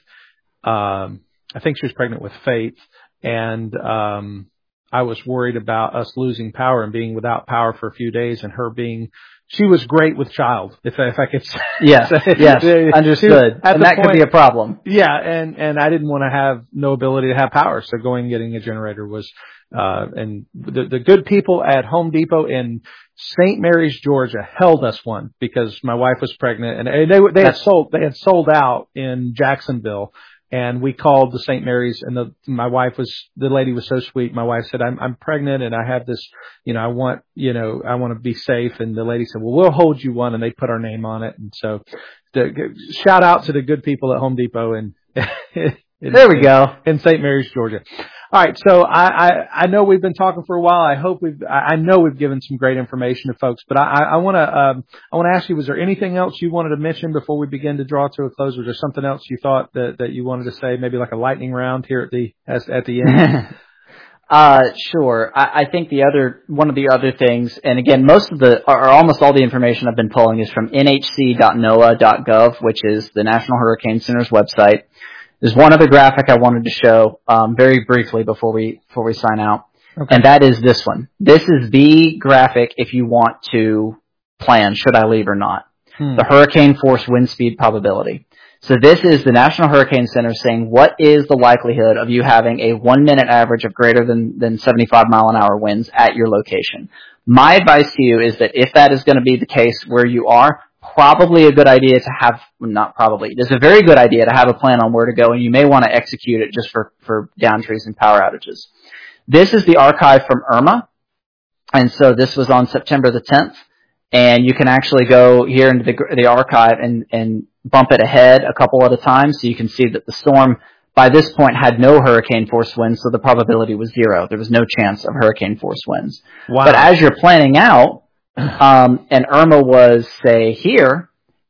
um, I think she was pregnant with Faith. And, um, I was worried about us losing power and being without power for a few days, and her being, she was great with child, if I, if I could say. Yes, say. yes, understood. And that point, could be a problem. Yeah, and, and I didn't want to have no ability to have power, so going and getting a generator was, uh, and the, the good people at Home Depot in Saint Mary's, Georgia, held us one because my wife was pregnant, and, and they they had sold they had sold out in Jacksonville. And we called the Saint Mary's, and the, my wife was, the lady was so sweet. My wife said, I'm, I'm pregnant and I have this, you know, I want, you know, I want to be safe. And the lady said, well, we'll hold you one. And they put our name on it. And so the, shout out to the good people at Home Depot and there we go in Saint Mary's, Georgia. All right. So I, I, I know we've been talking for a while. I hope we've, I know we've given some great information to folks, but I, I want to, um, I want to ask you, was there anything else you wanted to mention before we begin to draw to a close? Was there something else you thought that, that you wanted to say, maybe like a lightning round here at the, at, at the end? Uh, sure. I, I think the other, one of the other things, and again, most of the, or almost all the information I've been pulling is from N H C dot N O A dot gov, which is the National Hurricane Center's website. There's one other graphic I wanted to show, um, very briefly before we, before we sign out. Okay. And that is this one. This is the graphic if you want to plan, should I leave or not? Hmm. The hurricane force wind speed probability. So this is the National Hurricane Center saying what is the likelihood of you having a one minute average of greater than, than seventy-five mile an hour winds at your location. My advice to you is that if that is going to be the case where you are, probably a good idea to have, not probably, it is a very good idea to have a plan on where to go, and you may want to execute it just for, for down trees and power outages. This is the archive from Irma, and so this was on September the tenth, and you can actually go here into the, the archive and, and bump it ahead a couple at a time, so you can see that the storm by this point had no hurricane force winds, so the probability was zero. There was no chance of hurricane force winds. Wow. But as you're planning out, um, and Irma was, say, here,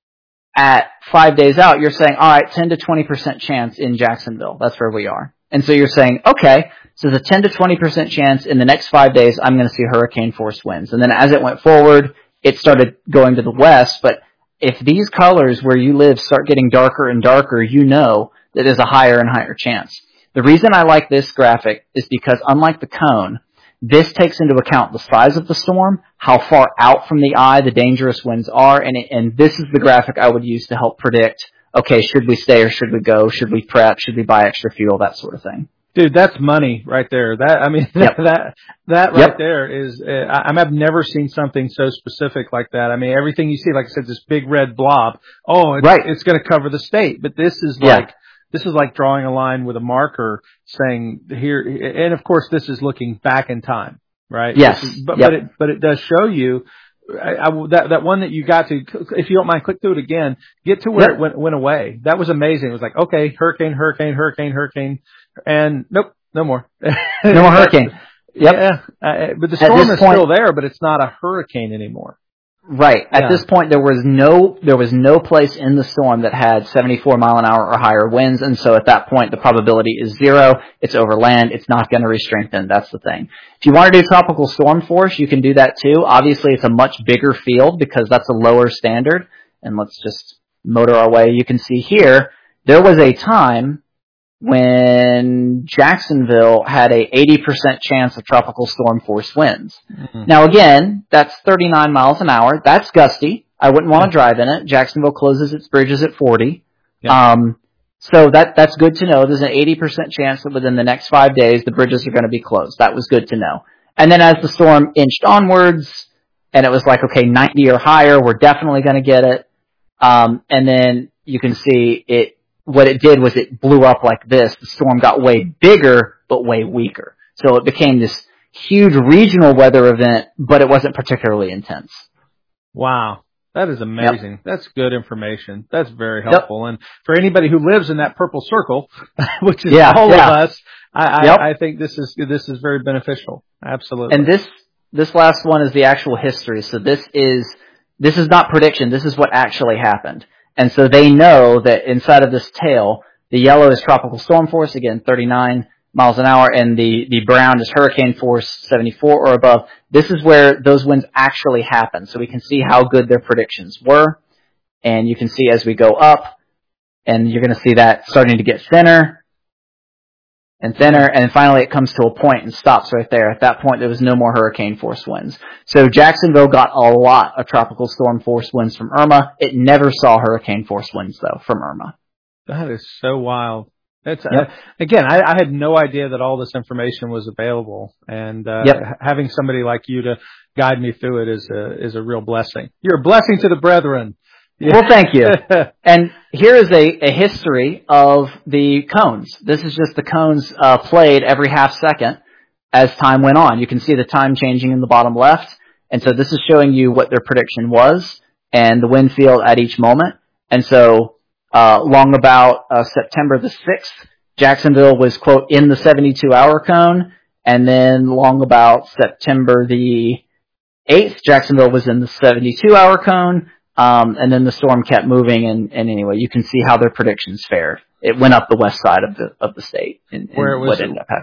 at five days out, you're saying, all right, ten to twenty percent chance in Jacksonville. That's where we are. And so you're saying, okay, so the ten to twenty percent chance in the next five days, I'm going to see hurricane force winds. And then as it went forward, it started going to the west, but if these colors where you live start getting darker and darker, you know that there's a higher and higher chance. The reason I like this graphic is because unlike the cone, this takes into account the size of the storm, how far out from the eye the dangerous winds are, and, it, and this is the graphic I would use to help predict, okay, should we stay or should we go? Should we prep? Should we buy extra fuel? That sort of thing. Dude, that's money right there. That, I mean, yep. that, that right yep. there is, uh, I, I've never seen something so specific like that. I mean, everything you see, like I said, this big red blob. Oh, it's, right. it's going to cover the state. But this is yeah. like, this is like drawing a line with a marker saying here, and of course this is looking back in time, right? Yes. Is, but, yep. but it, but it does show you, I, I, that, that one that you got to, if you don't mind, click through it again, get to where yep. it went, went away. That was amazing. It was like, okay, hurricane, hurricane, hurricane, hurricane, and nope. No more. No more hurricane. Yep. Yeah. Uh, but the storm is point, still there, but it's not a hurricane anymore. Right. At yeah. this point, there was no there was no place in the storm that had seventy-four mile an hour or higher winds, and so at that point, the probability is zero. It's over land. It's not going to re-strengthen. That's the thing. If you want to do tropical storm force, you can do that too. Obviously, it's a much bigger field because that's a lower standard. And let's just motor our way. You can see here, there was a time when Jacksonville had a eighty percent chance of tropical storm force winds. Mm-hmm. Now again, that's thirty-nine miles an hour. That's gusty. I wouldn't want to drive in it. Jacksonville closes its bridges at forty. Yeah. Um, so that, that's good to know. There's an eighty percent chance that within the next five days, the bridges are going to be closed. That was good to know. And then as the storm inched onwards, and it was like, okay, ninety or higher, we're definitely going to get it. Um, and then you can see it, what it did was it blew up like this. The storm got way bigger, but way weaker. So it became this huge regional weather event, but it wasn't particularly intense. Wow. That is amazing. Yep. That's good information. That's very helpful. Yep. And for anybody who lives in that purple circle, which is yeah, all yeah. of us, I, yep. I, I think this is, this is very beneficial. Absolutely. And this, this last one is the actual history. So this is, this is not prediction. This is what actually happened. And so they know that inside of this tail, the yellow is tropical storm force, again, thirty-nine miles an hour, and the, the brown is hurricane force, seventy-four or above. This is where those winds actually happen. So we can see how good their predictions were. And you can see as we go up, and you're going to see that starting to get thinner and thinner, and finally it comes to a point and stops right there. At that point, there was no more hurricane force winds. So Jacksonville got a lot of tropical storm force winds from Irma. It never saw hurricane force winds, though, from Irma. That is so wild. That's, yep. uh, again, I, I had no idea that all this information was available, and uh, yep. having somebody like you to guide me through it is a, is a real blessing. You're a blessing to the brethren. Yeah. Well, thank you. And here is a, a history of the cones. This is just the cones uh, played every half second as time went on. You can see the time changing in the bottom left. And so this is showing you what their prediction was and the wind field at each moment. And so uh, long about uh, September the sixth, Jacksonville was, quote, in the seventy-two hour cone. And then long about September the eighth, Jacksonville was in the seventy-two hour cone. Um, and then the storm kept moving, and, and anyway, you can see how their predictions fared. It went up the west side of the of the state, and, and where it was, what ended up happening.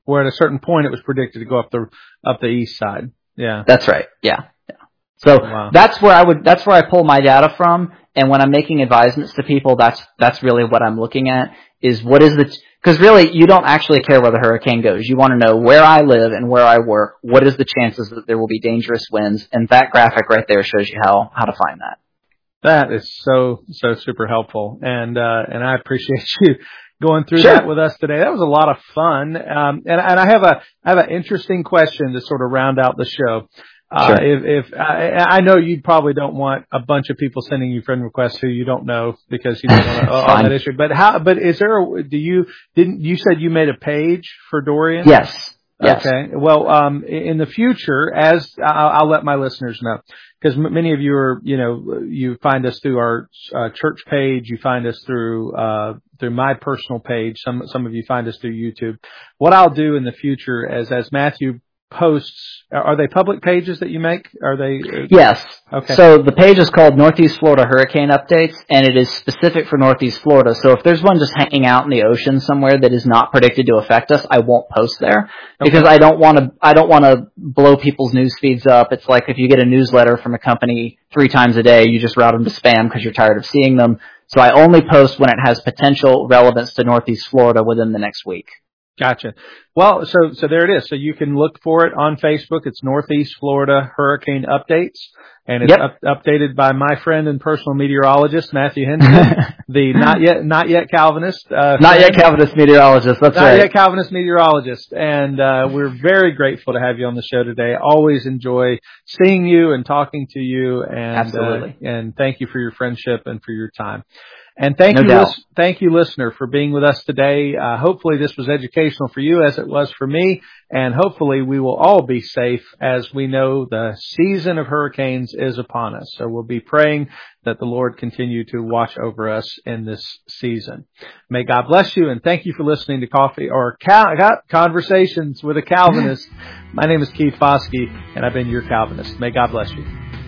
where at a certain point it was predicted to go up the up the east side. Yeah, that's right. Yeah, yeah. So wow. that's where I would that's where I pull my data from. And when I'm making advisements to people, that's that's really what I'm looking at is what is the because really you don't actually care where the hurricane goes. You want to know where I live and where I work. What is the chances that there will be dangerous winds? And that graphic right there shows you how how to find that. That is so so super helpful, and uh, and I appreciate you going through Sure. that with us today. That was a lot of fun, um, and and I have a I have an interesting question to sort of round out the show. Uh, Sure. if, if I, I know you probably don't want a bunch of people sending you friend requests who you don't know because you don't want all that issue. But how? But is there? A, do you didn't you said you made a page for Dorian? Yes. Yes. Okay. Well, um, in the future, as I'll, I'll let my listeners know, because m- many of you are, you know, you find us through our uh, church page, you find us through uh, through my personal page. Some some of you find us through YouTube. What I'll do in the future, as as Matthew posts, are they public pages that you make? Are they? Yes. Okay. So the page is called Northeast Florida Hurricane Updates, and it is specific for Northeast Florida. So if there's one just hanging out in the ocean somewhere that is not predicted to affect us, I won't post there because Okay. I don't want to. I don't want to blow people's news feeds up. It's like if you get a newsletter from a company three times a day, you just route them to spam because you're tired of seeing them. So I only post when it has potential relevance to Northeast Florida within the next week. Gotcha. Well, so so there it is. So you can look for it on Facebook. It's Northeast Florida Hurricane Updates, and it's Yep. up, updated by my friend and personal meteorologist Matthew Henson, the not yet not yet Calvinist, uh, Not friend. yet Calvinist meteorologist. That's not right. yet Calvinist meteorologist, and uh, we're very grateful to have you on the show today. Always enjoy seeing you and talking to you, and Absolutely. uh, and thank you for your friendship and for your time. And thank No you, doubt. lis- thank you, listener, for being with us today. Uh, hopefully this was educational for you as it was for me, and hopefully we will all be safe as we know the season of hurricanes is upon us. So we'll be praying that the Lord continue to watch over us in this season. May God bless you, and thank you for listening to Coffee or Cal- Conversations with a Calvinist. My name is Keith Foskey, and I've been your Calvinist. May God bless you.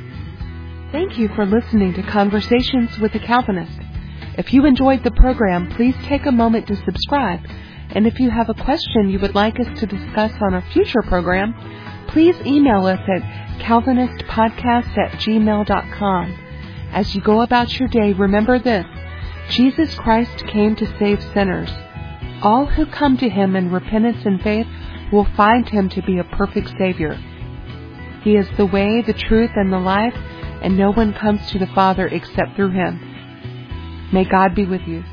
Thank you for listening to Conversations with a Calvinist. If you enjoyed the program, please take a moment to subscribe. And if you have a question you would like us to discuss on a future program, please email us at calvinistpodcast at gmail dot com. As you go about your day, remember this: Jesus Christ came to save sinners. All who come to Him in repentance and faith will find Him to be a perfect Savior. He is the way, the truth, and the life, and no one comes to the Father except through Him. May God be with you.